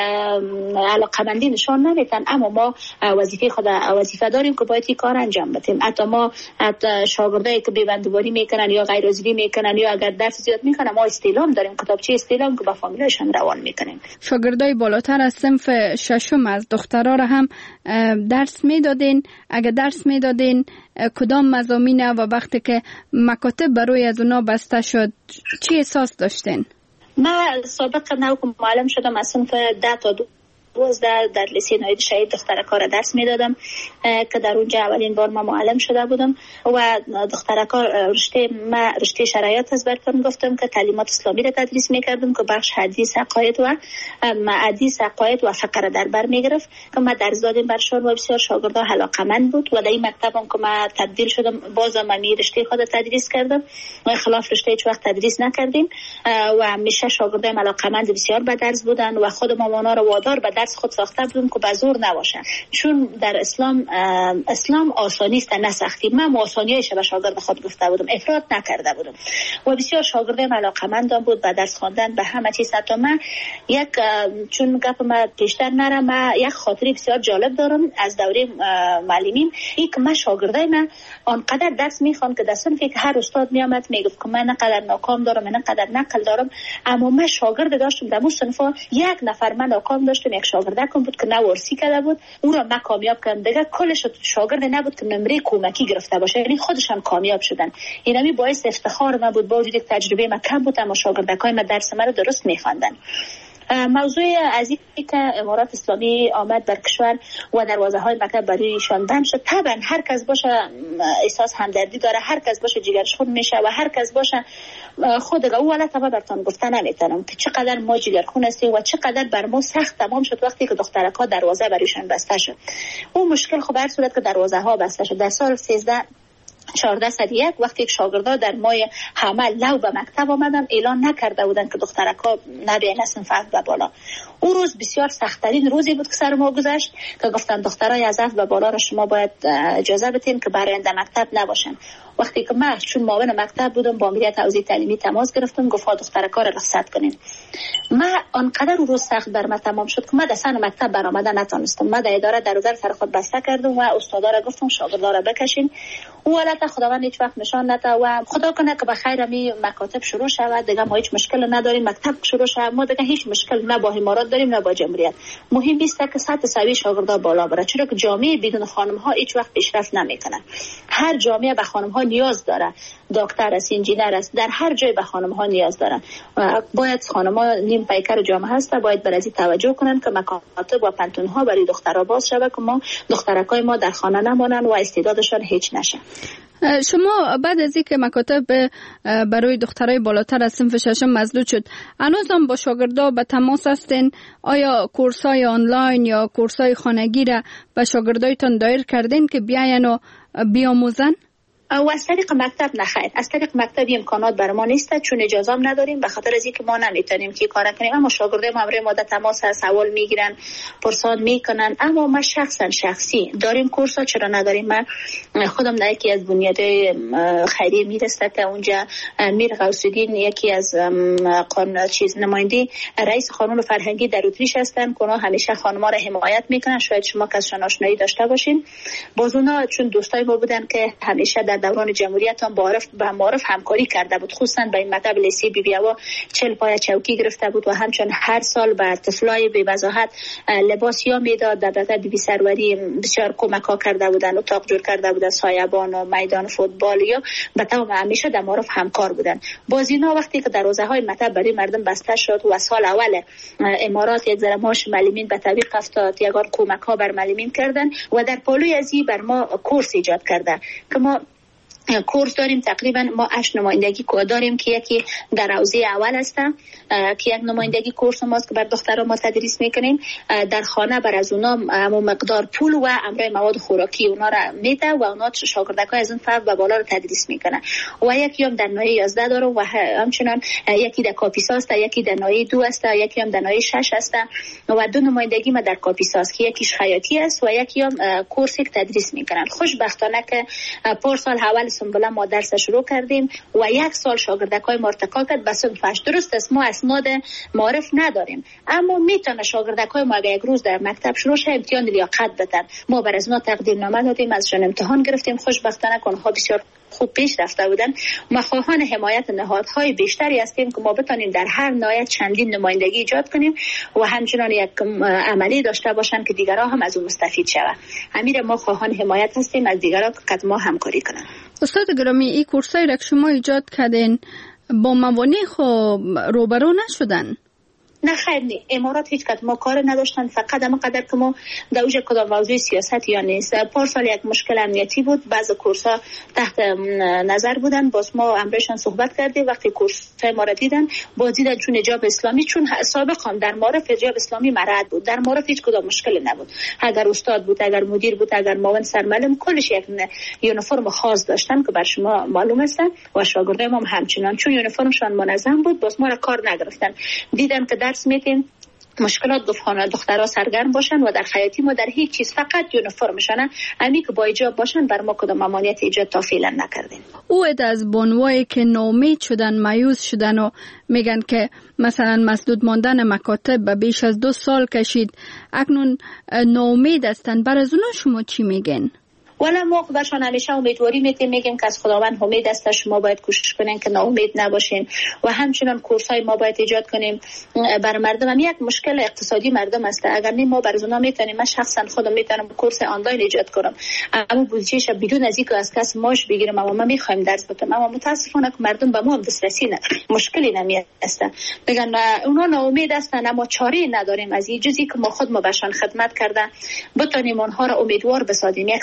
علاقمندی نشان نمیدن اما ما وظیفه خود وظیفه داریم که باید این کار انجام بدیم. حتی ما حتی شاگردایی که بی‌بندوباری میکنن یا غیر عضوی میکنن یا اگر درس زیاد میکنن ما استعلام داریم کتابچه استعلام که با فامیلشان روان میکنیم. شاگردای بالاتر از صنف ششم از دخترها را هم درس میدادین؟ اگه درس میدادین کدام مضامین و وقتی که مکاتب برای از اونا بسته شد چی احساس داشتین؟ من سابق نو که معلم شدم از صنف ده تا دو در در لیسه ناید شهید دخترکار درس میدادم که در اونجا اولین بار ما معلم شده بودم و دخترکار رشته ما رشته شرایط از براتون گفتم که تعلیمات اسلامی را تدریس میکردم که بخش حدیث عقاید و حدیث عقاید و فقه در بر میگرفت که ما درس دادیم برشان و بسیار شاگردا علاقه‌مند بود و در این مکتبم که ما تبدیل شدم بازم من رشته خود تدریس کردم و خلاف رشته هیچ وقت تدریس نکردیم و همیشه شاگردای علاقه‌مند بسیار به درس بودن و خود ما اونا رو وادار به درس خود ساخته بودم که به زور نباشن چون در اسلام اسلام آسانی است نه سختی. من آسانیش به شاگرد خود گفته بودم افراط نکرده بودم و بسیار شاگردم علاقه‌مندم بود به درس خواندن به همه چیز. حتی من یک چون گپ ما بیشتر نره من یک خاطره بسیار جالب دارم از دوره معلمیم. یک من شاگردای من آنقدر درس میخوان که در صنفی که هر استاد میامد میگفت که من نقدر ناکام دارم من نقدر نقل دارم اما من شاگرد داشتم در اون صنف یک نفر من ناکام داشتم یک شاگرد کم بود که نوارسی کرده بود اون را من کامیاب کردم دیگه کلش شاگرد نبود که نمره کمکی گرفته باشه یعنی خودشان کامیاب شدن. اینمی باعث افتخار من بود با وجودی که تجربه من کم بود اما شاگردکای من درس من رو درست میخواندن. موضوع از این که امارات اسلامی آمد بر کشور و دروازه های مکتب برایشان بند شد طبعا هر کس باشه احساس همدردی داره هر کس باشه جگرش خون میشه و هر کس باشه خودگاه او حالا تبا برتان گفته نمیتونم که چقدر ما جگرخون هستیم و چقدر بر ما سخت تمام شد وقتی که دخترکا دروازه برایشان بسته شد. اون مشکل خب هر صورت که دروازه ها بسته شد در سال سیزده چهارده صد یک وقتی که شاگردها در ماه حمل لو به مکتب آمدن اعلان نکرده بودن که دخترکا نبیاین از صنف به بالا. اون روز بسیار سخت‌ترین روزی بود که سر ما گذشت که گفتن دخترای از صنف به بالا را شما باید اجازه بدین که برای در مکتب نباشن. وقتی که من چون معاون مکتب بودم با مدیر توزیع تعلیمی تماس گرفتم، گفت دخترکا را رخصت کنین. من آنقدر روز سخت بر من تمام شد که من در سن مکتب برآمدن نتونستم. من در اداره در گذر سر خود بسته کردم و استادا را گفتم شاگردا را بکشین. اون حالت خداوند هیچ وقت نشان نده و خدا کنه که بخیر می مکاتب شروع شود دیگه. ما هیچ مشکل نداریم، مکتب شروع شود، ما دیگه هیچ مشکل نه با امارات داریم نه با جمهوریت. مهم است که سطح سوی شاگردا بالا بره، چرا که جامعه بدون خانم ها هیچ وقت پیشرفت نمیکنه. هر جامعه به خانم ها نیاز داره، دکتر است، انجینر است، در هر جای به خانم ها نیاز دارن. باید خانم ها نیم پیکر جامعه هست، باید بر ازی توجه کنن که مکاتب و پنتون ها برای دخترها باز شود که ما دخترکای ما در خانه نمانن و استعدادشان هیچ نشه. شما بعد از اینکه مکاتب برای دخترای بالاتر از صنف ششم مسدود شد، هنوز هم با شاگردا به تماس هستین؟ آیا کورسای آنلاین یا کورسای خانگی را به شاگردایتان دایر کردین که بیاین و بیاموزن؟ و از طریق مکتب نخیر، از طریق مکتب امکانات بر ما نیست چون اجازه هم نداریم، به خاطر از اینکه ما نمیتونیم که کار کنیم. اما شاگردای ما همراه ما در تماس هست، سوال میگیرن، پرسان میکنن. اما ما شخصا شخصی داریم کورسا، چرا نداریم؟ من خودم در یکی از بنیادهای خیریه میرسته که اونجا میر غوث‌الدین یکی از قانون چیز نماینده رئیس قانون فرهنگی در اتریش هستن که اونا همیشه خانم‌ها را حمایت میکنن. شاید شما کسشان آشنایی داشته باشین. باز اونا چون دوستای ما بودن که همیشه در دوران جمهوریت هم با عرف با معرف همکاری کرده بود، خصوصا با این مکتب لیسه بی بی هوا چهل پای چوکی گرفته بود و همچنین هر سال به طفلای بی وضاحت لباس یا میداد. در دفتر بی بی سروری بسیار کمک ها کرده بودن، اتاق جور کرده بودن، سایبان و میدان فوتبال یا به تمام همیشه در معرف همکار بودن. باز اینا وقتی که دروازه های مکتب برای مردم بسته شد و سال اول امارات یک ذره معاش معلمین به تعویق افتاد، یگان کمک ها بر معلمین کردن و در پالوی ازی بر ما کورس ایجاد کرده که ما کورس داریم. تقریبا ما هشت نمایندگی داریم که یکی در حوزه اول هستن که یک نمایندگی کورس ماست که بر دخترها ما تدریس میکنیم. در خانه بر از اونا همون مقدار پول و امرای مواد خوراکی اونا را میده و اونا شاگردکای از اون فوق و بالا رو تدریس میکنن. و یکی هم در نایه یازده داره و همچنان یکی در کاپیسا است، یکی در نایه دو است، یکی هم در نایه شش است و دو نمایندگی ما در کاپیسا است که یکیش خیاطی است و یکی هم کورسی که تدریس میکنن. خوشبختانه که پارسال حوال سنبله ما درس شروع کردیم و یک سال شاگردکای ما ارتقا کرد به صنفش. درست است ما اسناد معرف نداریم، اما میتونه شاگردکای ما اگه یک روز در مکتب شروع شه امتحان لیاقت بدن. ما بر از اونا تقدیم نامه دادیم، ازشان امتحان گرفتیم. خوشبختانه که اونها بسیار خوب پیش رفته بودن. ما خواهان حمایت نهادهای بیشتری هستیم که ما بتونیم در هر نهاد چندین نمایندگی ایجاد کنیم و همچنان یک عملی داشته باشن که دیگرها هم از اون مستفید شوند. همین ما خواهان حمایت هستیم از دیگرها که ما همکاری کنن. استاد گرامی، این کورسایی را که شما ایجاد کردین با موانع خو روبرو نشدن؟ نه خیر نی، امارات هیچ کدام ما کار نداشتن، فقط اما قدر که ما در اوج کدام موضوع سیاست یا نیست. پارسال یک مشکل امنیتی بود، بعض کورس‌ها تحت نظر بودن، باز ما امرشان صحبت کردیم. وقتی کورس‌های ما را دیدن باز دیدن چون حجاب اسلامی، چون سابق هم در معرف حجاب اسلامی مراد بود، در معرف هیچ کدام مشکلی نبود. اگر استاد بود، اگر مدیر بود، اگر معاون سرمعلم، کلش یک یونیفرم خاص داشتن که بر شما معلوم است و شاگردان ما همچنان چون یونیفرمشان منظم بود باز ما را کار نگرفتن. دیدن که درس میتین مشکلات دفعه دخترها سرگرم باشن و در خیاطی ما در هیچ چیز فقط یونیفرمشانه امی که با حجاب باشن بر ما کدام ممانعت ایجاد تا فعلا نکردیم. او از بانوایی که ناامید شدن، مایوس شدن و میگن که مثلا مسدود ماندن مکاتب به بیش از دو سال کشید، اکنون ناامید هستن، بر از اونا شما چی میگن؟ ولی ما برشان همیشه امیدواری میتیم، میگیم که از خداوند امید است، شما باید کوشش کنین که ناامید نباشین و همچنان کورسای ما باید ایجاد کنیم بر مردم. هم یک مشکل اقتصادی مردم است، اگر نیم ما بر اونا میتونیم، من شخصا خودم میتونم کورس آنلاین ایجاد کنم اما بودجهش بدون از اینکه از کس ماش بگیرم اما ما میخوایم درس بدم، اما متاسفانه که مردم به ما هم دسترسی ندارن، مشکلی نمیست. بگن اونا ناامید هستن اما چاره نداریم از این جزی که ما خود ما برشان خدمت کرده بتونیم اونها را امیدوار بسازیم. یک صنایع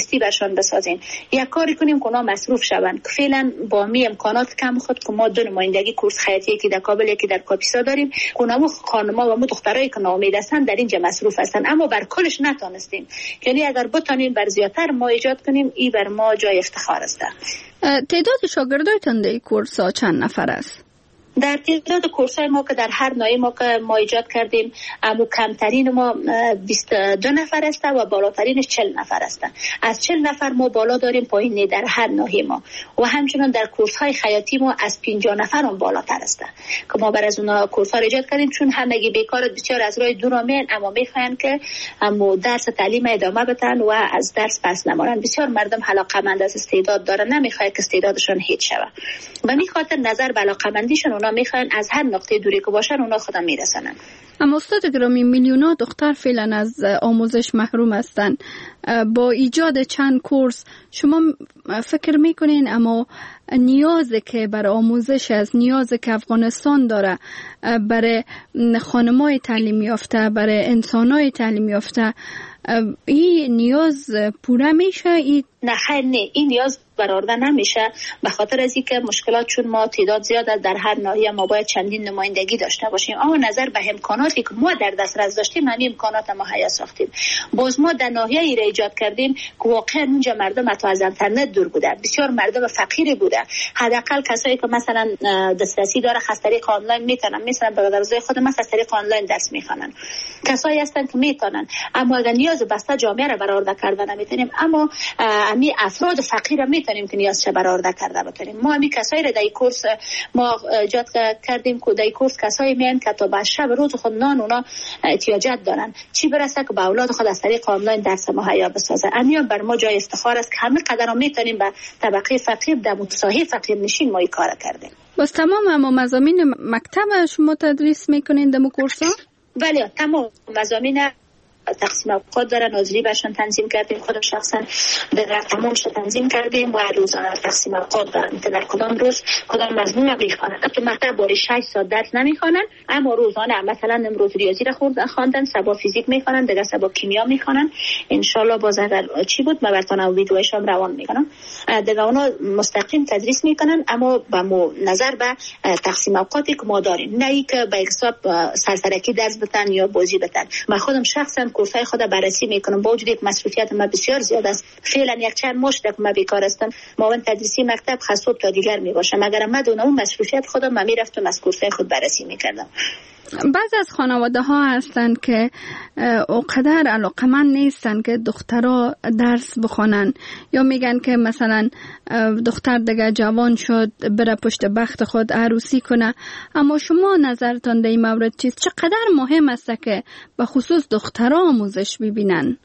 دانستی برشان بسازیم، یک کاری کنیم که اونا مصروف شوند که فعلا با می امکانات کم خود که ما دو نمایندگی کورس خیاطی که در کابل یکی در کاپیسا داریم، اونمو خانم‌ها و مو دخترایی که ناامید هستن در اینجا مصروف هستن، اما بر کلش نتونستیم. یعنی اگر بتونیم بر زیاتر ما ایجاد کنیم، این بر ما جای افتخار است. تعداد شاگردایتان در این کورس ها چند نفر است؟ در تعداد کورس های ما که در هر ناحیه ما که ما ایجاد کردیم، اما کمترین ما بیست و دو نفر است و بالاترینش چهل نفر است. از چهل نفر ما بالا داریم، پایین در هر ناحیه ما. و همچنین در کورس های خیاطی ما از پنجاه نفر هم بالاتر است که ما بر از اونها کورس ها ایجاد کردیم، چون همگی بیکار بسیار از راه دور آمدن، اما میخواین که اما درس تعلیم ادامه بدن و از درس پس نمانند. بسیار مردم علاقه‌مند از استعداد دارن، نمیخواد که استعدادشون هیچ شود و میخاطر نظر به علاقه‌مندیشون اونا میخوان از هر نقطه دوری که باشن اونا خودم میرسنن. اما استاد گرامی، میلیون‌ها دختر فعلا از آموزش محروم هستند. با ایجاد چند کورس شما فکر میکنین اما نیازی که برای آموزش از نیازی که افغانستان داره برای خانم‌های تعلیم یافته، برای انسان‌های تعلیم یافته، این نیاز پوره میشه؟ این نه خیر نه، این نیاز برآورده نمیشه، به خاطر از اینکه مشکلات چون ما تعداد زیاده در هر ناحیه ما باید چندین نمایندگی داشته باشیم. اما نظر به امکاناتی که ما در دسترس داشتیم، همین امکانات ما حیا ساختیم. باز ما در ناحیه ای را ایجاد کردیم که واقعا اونجا مردم حتی از اینترنت دور بوده، بسیار مردم فقیری بوده. حداقل کسایی که مثلا دسترسی داره از طریق آنلاین میتونن، مثلا به غرض خود ما از طریق آنلاین درس میخوانن. کسایی هستن که میتونن، اما اگر نیاز بسته جامعه را برآورده کردن نمیتونیم، اما امی افراد فقیر را میتونیم که نیازش برآورده کرده بتونیم. ما همین کسایی را در کورس ما ایجاد کردیم که در کورس کسایی میان که تا به شب روز خود نان اونا احتیاجات دارن، چی برسه که به اولاد خود از طریق آنلاین درس مهیا بسازه. امیان بر ما جای افتخار است که همه قدر میتونیم به طبقه فقیر در متساهی فقیر نشین ما این کار کردیم. بس تمام اما مضامین مکتب شما تدریس میکنین در کورس ها؟ بله، تمام مضامین تقسیم اوقات داره، ناظری برشان تنظیم کردیم، خودم شخصا در تمامش تنظیم کردیم و روزانه تقسیم اوقات دارم که در کدام روز کدام مضمون رو میخوانن. البته مکتب باری شش ساعت درس نمیخوانن، اما روزانه مثلا امروز ریاضی رو خواندن، صبح فیزیک میخوانن، دیگه صبح کیمیا میخوانن. ان شاء الله باز اگر چی بود من براتون ویدیوهاش هم روان میکنم. دیگه اونا مستقیم تدریس میکنن، اما با مو نظر به تقسیم اوقاتی که ما داریم، نه اینکه به حساب سرسرکی درس بدن یا بازی بدن. من خودم شخصا کورسای خود بررسی میکنم، با وجودی که مسئولیت ما بسیار زیاد است. فعلا یک چند مشت که ما بیکار هستم، معاون تدریسی مکتب خصوص تا دیگر میباشم. اگر من دونم مسئولیت خودم من میرفتم از کورسای خود بررسی میکردم. بعضی از خانواده ها هستند که اونقدر علاقمند نیستن که دخترها درس بخونن، یا میگن که مثلا دختر دیگه جوان شد بره پشت بخت خود عروسی کنه. اما شما نظرتان در این مورد چیست؟ چقدر مهم است که به خصوص دخترها آموزش ببینن؟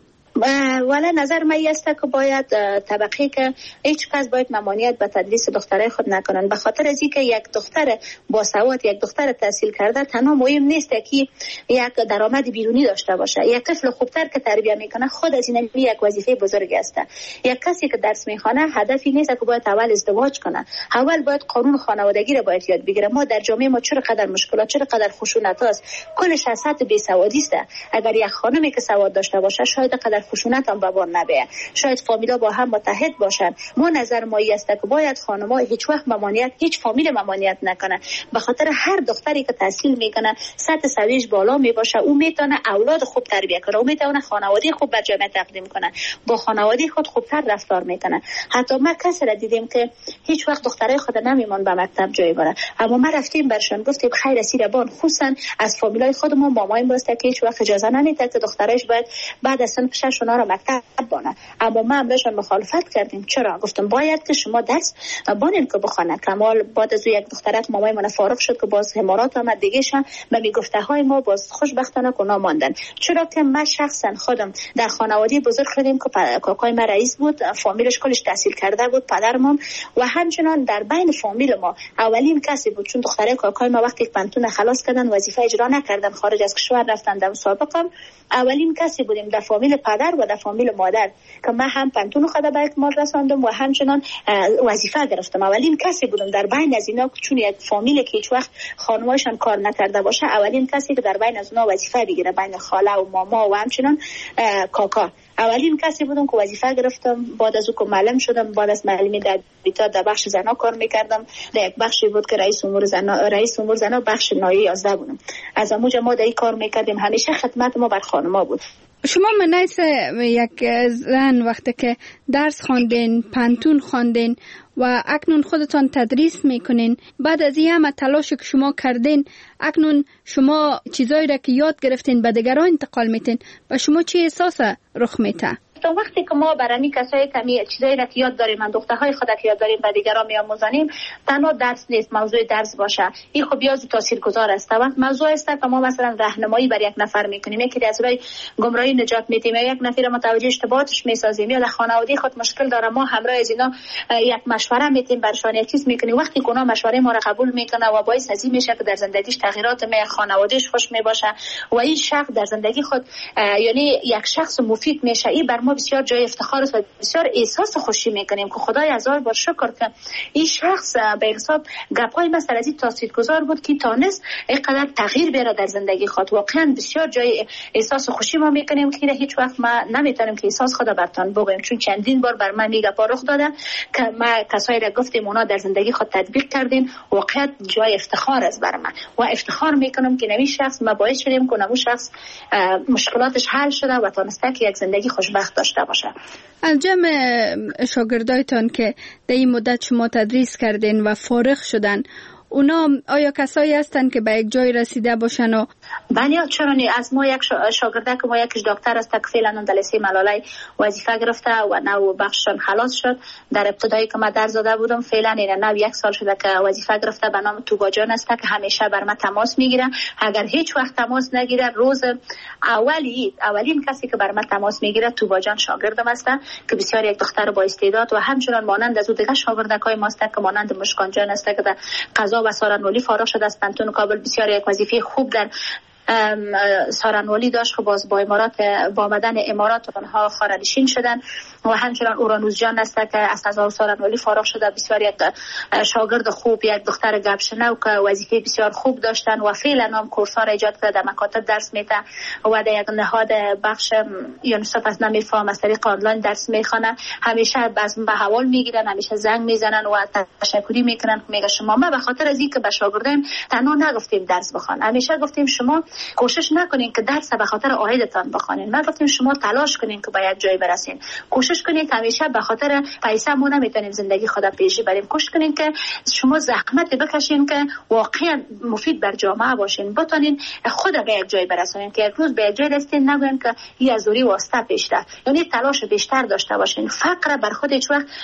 ولی نظر من است که باید طبقه که هیچ کس باید ممانعت به تدریس دخترای خود نکنن، به خاطر از اینکه یک دختر با سواد، یک دختر تحصیل کرده تنها مهم نیست که یک درآمد بیرونی داشته باشه. یک طفل خوبتر که تربیت میکنه خود از این یک وظیفه بزرگ است. یک کسی که درس میخونه هدفی نیست که باید اول ازدواج کنه، اول باید قانون خانوادگی رو باید یاد بگیره. ما در جامعه ما چقدر مشکلات، چقدر خشونت است، کلش از سطح بیسوادی است. اگر یک خانمی که سواد داشته باشه شاید قدر خشونت هم بابا نبه، شاید فامیلا با هم متحد باشن. ما نظر مایی است که باید خانم‌ها هیچ وقت ممانعت، هیچ فامیل ممانعت نکنه، به خاطر هر دختری که تحصیل میکنه سطح سویش بالا می باشه، او میتونه اولاد خوب تربیت کنه، او میتونه خانواده خوب بر جامعه تقدیم کنه، با خانواده خود خوبتر رفتار میکنه. حتی ما کسی را دیدیم که هیچ وقت دخترای خود نمیمون به مکتب جای بره، اما ما رفتیم برشون گفتیم خیر سیربان، خصوصا از فامیلای خودمون مامایم واسطه که هیچ وقت اجازه نمیده که دخترش باید بعد از سن شش را مکتب بانه. اما ما هم بهشون مخالفت کردیم. چرا؟ گفتم باید که شما درس بانین که بخونه. کمال بعد از یک دخترک مامای من فارغ شد که باز امارات آمد دیگه شم و میگفته های ما باز خوشبختانه که اونا ماندن. چرا که من شخصا خودم در خانواده بزرگ شدیم که کاکای ما رئیس بود، فامیلش کلش تحصیل کرده بود، پدرم، و همچنان در بین فامیل ما اولین کسی بود، چون دختره کاکای ما وقتی پنتون خلاص کردن وظیفه اجرا نکردن، خارج از کشور رفتن، در مسابقه اولین کسی بودیم در فامیل پدر و در فامیل مادر که من هم پنتون خود به اکمال رساندم و همچنان وظیفه گرفتم. اولین کسی بودم در بین از اینا، چون یک فامیل که هیچ وقت خانوایشان کار نکرده باشه، اولین کسی که در بین از اونا وظیفه بگیره، بین خاله و ماما و همچنان کاکا. اولین کسی بودم که وظیفه گرفتم. بعد از او که معلم شدم، بعد از معلمی در بیتا در بخش زنا کار میکردم. در یک بخشی بود که رئیس امور زنا رئیس امور زنا بخش نایه یازده بودم. از اونجا ما در این کار میکردیم. همیشه خدمت ما بر خانم‌ها بود. شما منیس یک زن وقتی که درس خواندین، پانتون خواندین و اکنون خودتان تدریس میکنین، بعد از این همه تلاش که شما کردین، اکنون شما چیزایی را که یاد گرفتین به دیگران انتقال میتین، و شما چی احساس رخ میته؟ تا وقتی که ما برای کسایی کمی چیزایی را که یاد داریم، من دخترهای خود که یاد داریم به دیگران میآموزانیم، تنها درس نیست، موضوع درس باشه. این خب بیاز تاثیرگذار است. وقت موضوع است که ما مثلا راهنمایی بر یک نفر میکنیم، یکی از راه گمراهی نجات میدیم، یا یک نفر متوجه اشتباهاتش میسازیم، یا در خانواده خود مشکل داره، ما همراه از اینا یک مشوره میدیم، برشان یک چیز میکنیم. وقتی که اونا مشوره ما را قبول میکنه و باعث از این میشه که در زندگیش تغییرات می خانوادهش خوش میباشه و این شخص در زندگی خود یعنی یک شخص مفید میشه، این بر ما بسیار جای افتخار است و بسیار احساس خوشی میکنیم که خدای هزار بار شکر که این شخص به حساب گپای مثلا از این تاثیرگذار بود که تانست اینقدر تغییر بیاره در زندگی خود. واقعا بسیار جای احساس خوشی ما میکنیم که هیچ وقت ما نمیتونیم که احساس خود برتان بگویم، چون چندین بار بر من میگه رخ داده که ما کسایی را گفتیم اونا در زندگی خود تطبیق کردین. واقعا جای افتخار است بر من و افتخار میکنم که نوی شخص ما باعث شدیم که نوی شخص مشکلاتش حل شده و تانسته که یک زندگی خوشبخت داشته باشه. از جمع شاگردایتان که در این مدت شما تدریس کردین و فارغ شدن، اونا آیا کسایی هستن که به یک جای رسیده باشن؟ و بله، چرا نی؟ از ما یک شاگرده که ما یکیش دکتر است که فعلا در لیسه ملالای وظیفه گرفته و نو بخششان خلاص شد. در ابتدایی که ما درس داده بودم فعلا این نو یک سال شده که وظیفه گرفته، به نام توبا جان است که همیشه بر ما تماس میگیره. اگر هیچ وقت تماس نگیره، روز اولی اولین کسی که بر ما تماس میگیره توبا جان شاگردم است که بسیار یک دختر با استعداد و همچنان مانند از او دیگه شاگردکای ما است که مانند مشکان جان است که در قضا و سارنولی فارغ شده از پنتون کابل. بسیار یک وظیفه خوب در سارنولی داشت که باز با امارات با آمدن امارات اونها خارجین شدن و همچنان اورانوز جان است که از قضا سارنولی فارغ شده. بسیار یک شاگرد خوب، یک دختر گپشنو که وظیفه بسیار خوب داشتن و فعلا هم کورس‌ها را ایجاد کرده، در مکاتب درس میده و در یک نهاد بخش یونیسف از نمیفهم از طریق آنلاین درس میخوانه. همیشه از ما حوال میگیرن، همیشه زنگ میزنن و تشکری میکنن. میگه شما ما به خاطر از اینکه به شاگردان تنها نگفتیم درس بخوان، همیشه گفتیم شما کوشش نکنین که درس به خاطر عایدتان بخونین، ما گفتیم شما تلاش کنین که به یک جای برسین، کوشش کنین که همیشه به خاطر پیسه ما نمیتونیم زندگی خود پیشی بریم، کوشش کنین که شما زحمت بکشین که واقعا مفید بر جامعه باشین، بتونین خود به یک جای برسونین که یک روز به یک جای رسیدین نگوین که این ازوری واسطه پیش ده. یعنی تلاش بیشتر داشته باشین. فقر بر خود هیچ وقت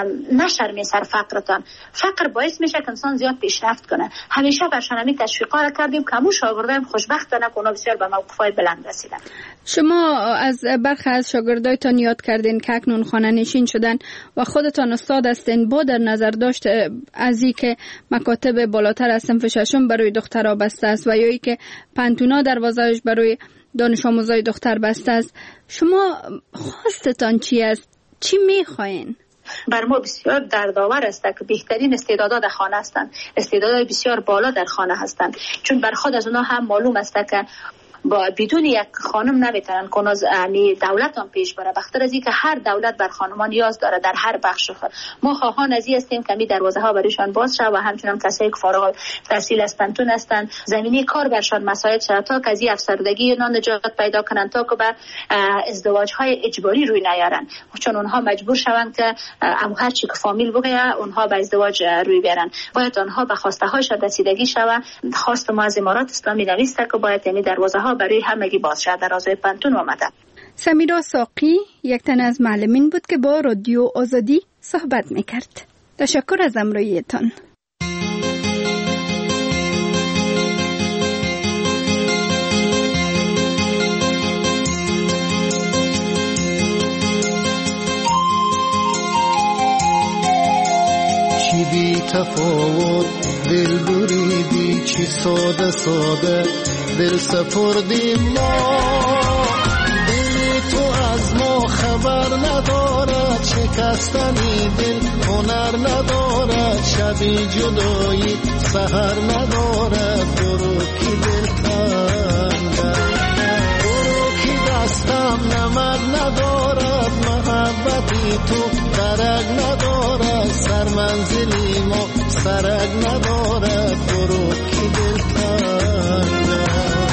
نشرمین سر فقرتان. فقر باعث میشه که انسان زیاد پیشرفت کنه. همیشه برشان همین تشویقا کردیم که همون شاگردان خوشبخت اونا بسیار به موقف‌های بلند رسیدن. شما از برخی از شاگردایتان یاد کردین که اکنون خانه نشین شدن و خودتان استاد هستین. با در نظر داشت از این که مکاتب بالاتر از صنف ششم برای دخترها بسته است و یا ای که پنتونا دروازه‌اش برای دانش آموزای دختر بسته است، شما خواستتان چی است؟ چی میخواین؟ بر ما بسیار دردآور است که بهترین استعدادات در خانه هستند، استعدادات بسیار بالا در خانه هستند، چون بر خود از اونها هم معلوم است که با بدون یک خانم نمیتونن که از امی دولت هم پیش بره. بخاطر از اینکه هر دولت بر خانمان نیاز داره در هر بخش خود. ما خواهان از این هستیم که می دروازه ها برایشان باز شه و همچنان کسایی که فارغ التحصیل از پنتون هستند زمینه کار برشان مساعد شد تا که از این افسردگی اینا نجات پیدا کنن، تا که به ازدواج های اجباری روی نیارن، چون اونها مجبور شوند که ام هر چی که فامیل بگه اونها به ازدواج روی بیارن. باید اونها به خواسته هاشون رسیدگی شوه. خواست ما از امارات اسلامی نویست که باید می دروازه ها برای همگی باز شد. در رازوی پنتون آمده. سمیرا ساقی یک تن از معلمین بود که با رادیو آزادی صحبت میکرد. تشکر از همراهیتان. چی بی تفاوت دل بریدی، چی ساده ساده دل سپردیم ما، دل تو از ما خبر ندارد، شکستنی دل هنر ندارد، شبی جدایی سحر ندارد، برو کی دل تنگه، برو کی دستم نمد ندارد، محبتی تو درک ندارد، سر منزلی ما سرک ندارد، برو کی دل تنگ.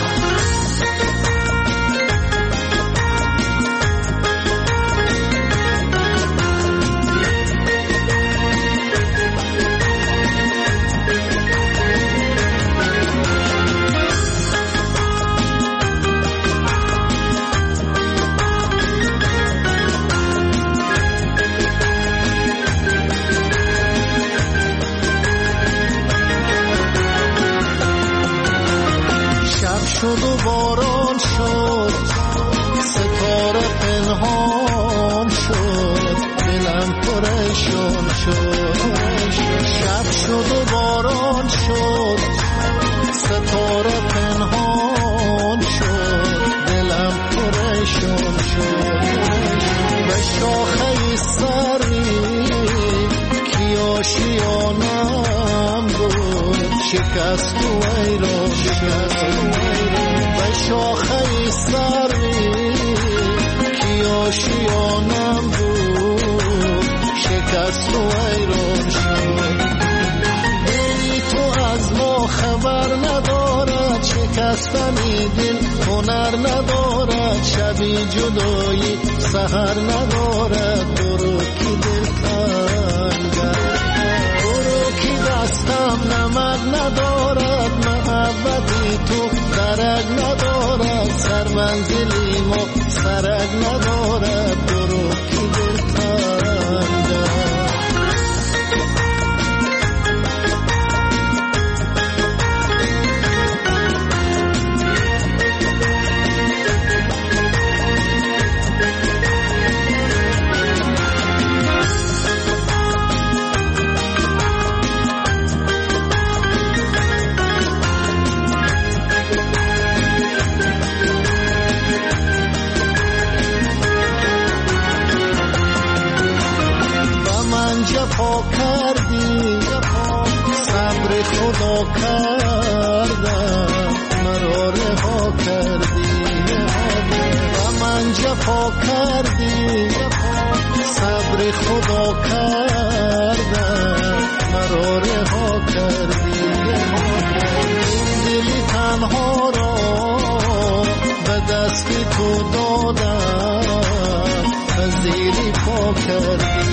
شد و باران شد، ستاره پنهان شد، دلم پریشان شد. شب شد و باران شد، ستاره پنهان شد، دلم پریشان شد. به شاخه سری کی آشیانم بود، شکست و ایران شد. به شاخه سری کی آشیانم بود، شکست و ایران شد. دلی تو از ما خبر ندارد، شکستنی دل هنر ندارد، شبی جدایی سحر ندارد، برو کی دل تنگد، برو کی دستم نمک ندارد، محبتی تو درک ندارد، سر منزلی ما سرک ندارد، برو کی دل تنگد. جفا کردی صبر خدا کردم، مرا رها کردی و من جفا کردی صبر خدا کردم، مرا رها کردی. این دلی تنها را به دستی تو دادم، پذیری پا کردی.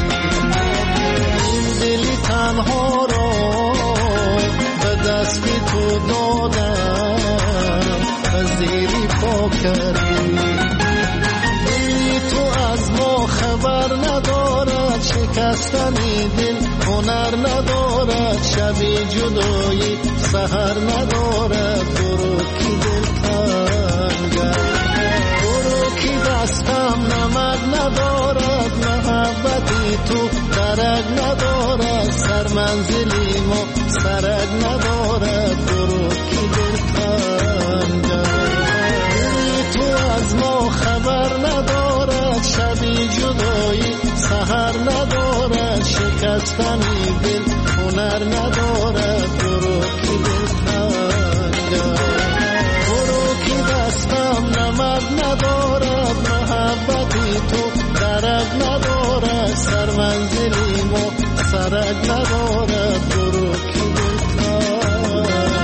دلی تنها را به دستی تو دادم، پذیری پا کردی. دلی تو از ما خبر ندارد، شکستنی دل هنر ندارد، شبی جدایی سحر ندارد، برو کی دل تنگد، برو کی دستم نمک ندارد، محبتی تو درک ندارد، سر منزلی ما سرک ندارد، برو کی دل تنگد. دلی تو از ما خبر ندارد، شبی جدایی سحر ندارد، شکستنی دل هنر ندارد، برو کی دل تنگد، برو کی دستم نمک ندارد، محبتی تو درک ندارد، سر منزلی ما سرک ندارد، برو کی دل تنگد.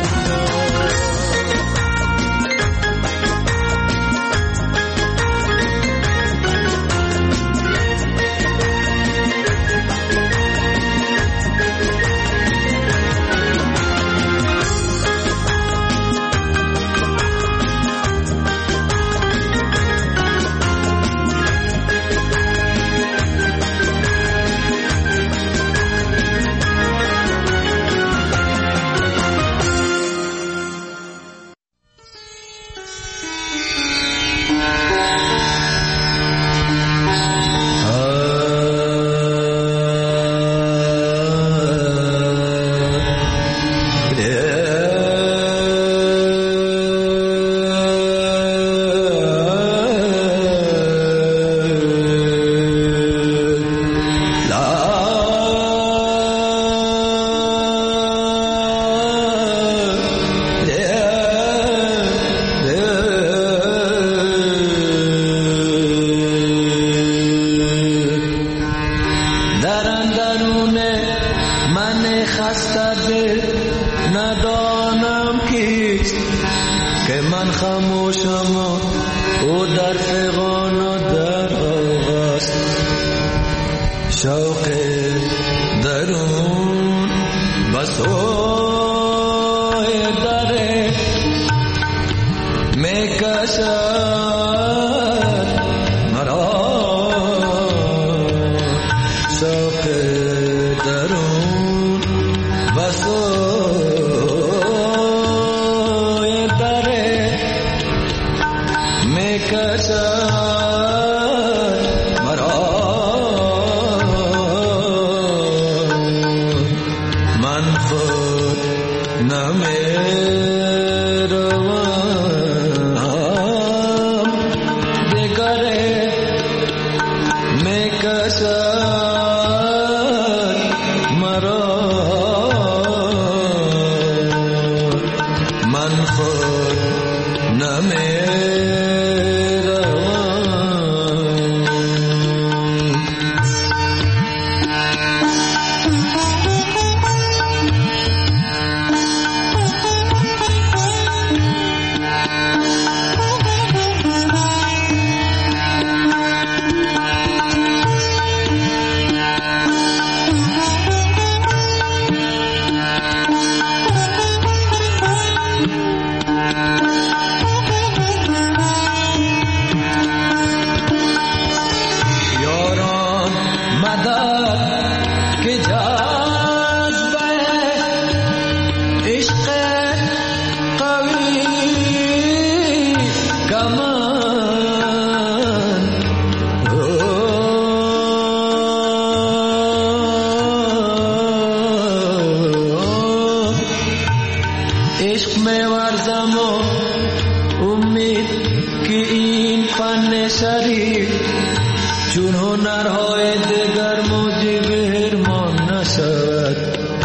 درون من خسته دل ندانم کیست که من خاموشم او در فغان و در آغاز شوق درون بس اوی داره میکشد مرا شوق درون بس اوی داره میکشد مرا من خود نمیروم دیگره میکشد مرا من خود عشق میں ورزم و امید که این فن شریف چون هنرهای دیگر موجب حرمان نشود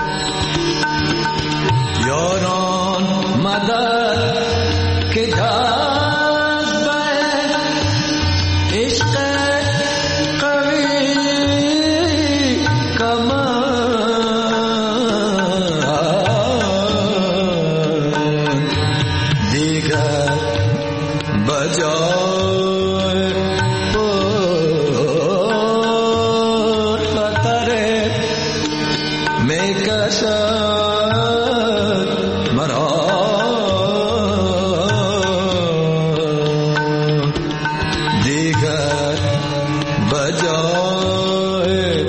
یاران مدد که جذبه عشق قوی کمان دیگر بجای پر خطر میکشد مرا دیگر بجای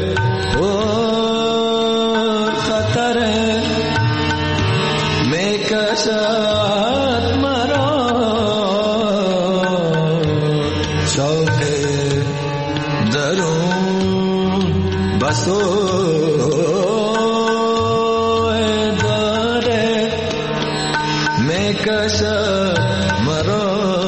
پر خطر میکشد مرا شوق درون بسو داره میکشد مرا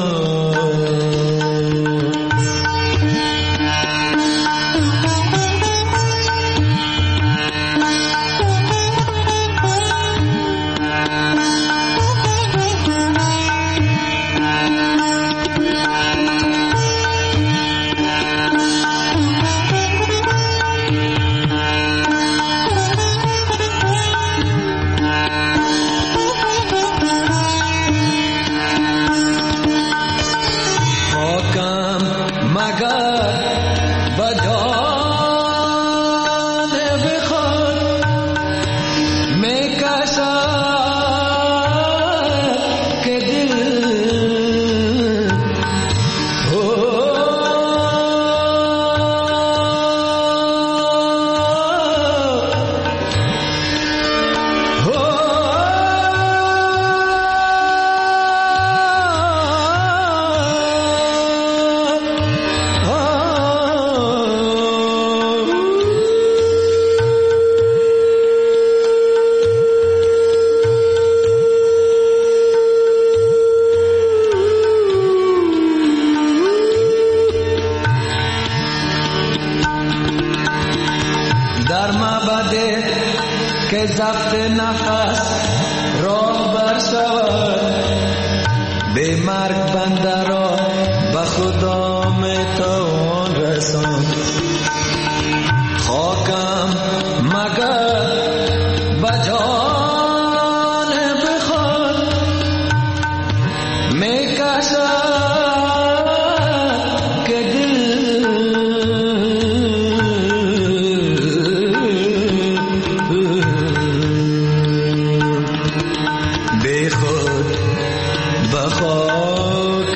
در مباده که ضبط نفس راه بر شود به مرگ بنده را به خدا میتوان رساند خاکم مگر بجان بخود میکشد که دل بی خود بخاک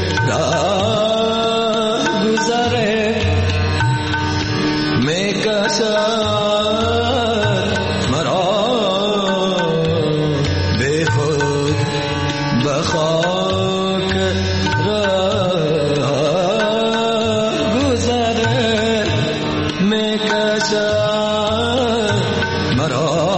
راه گذره میکشد مرا بی خود بخاک راه گذره میکشد مرا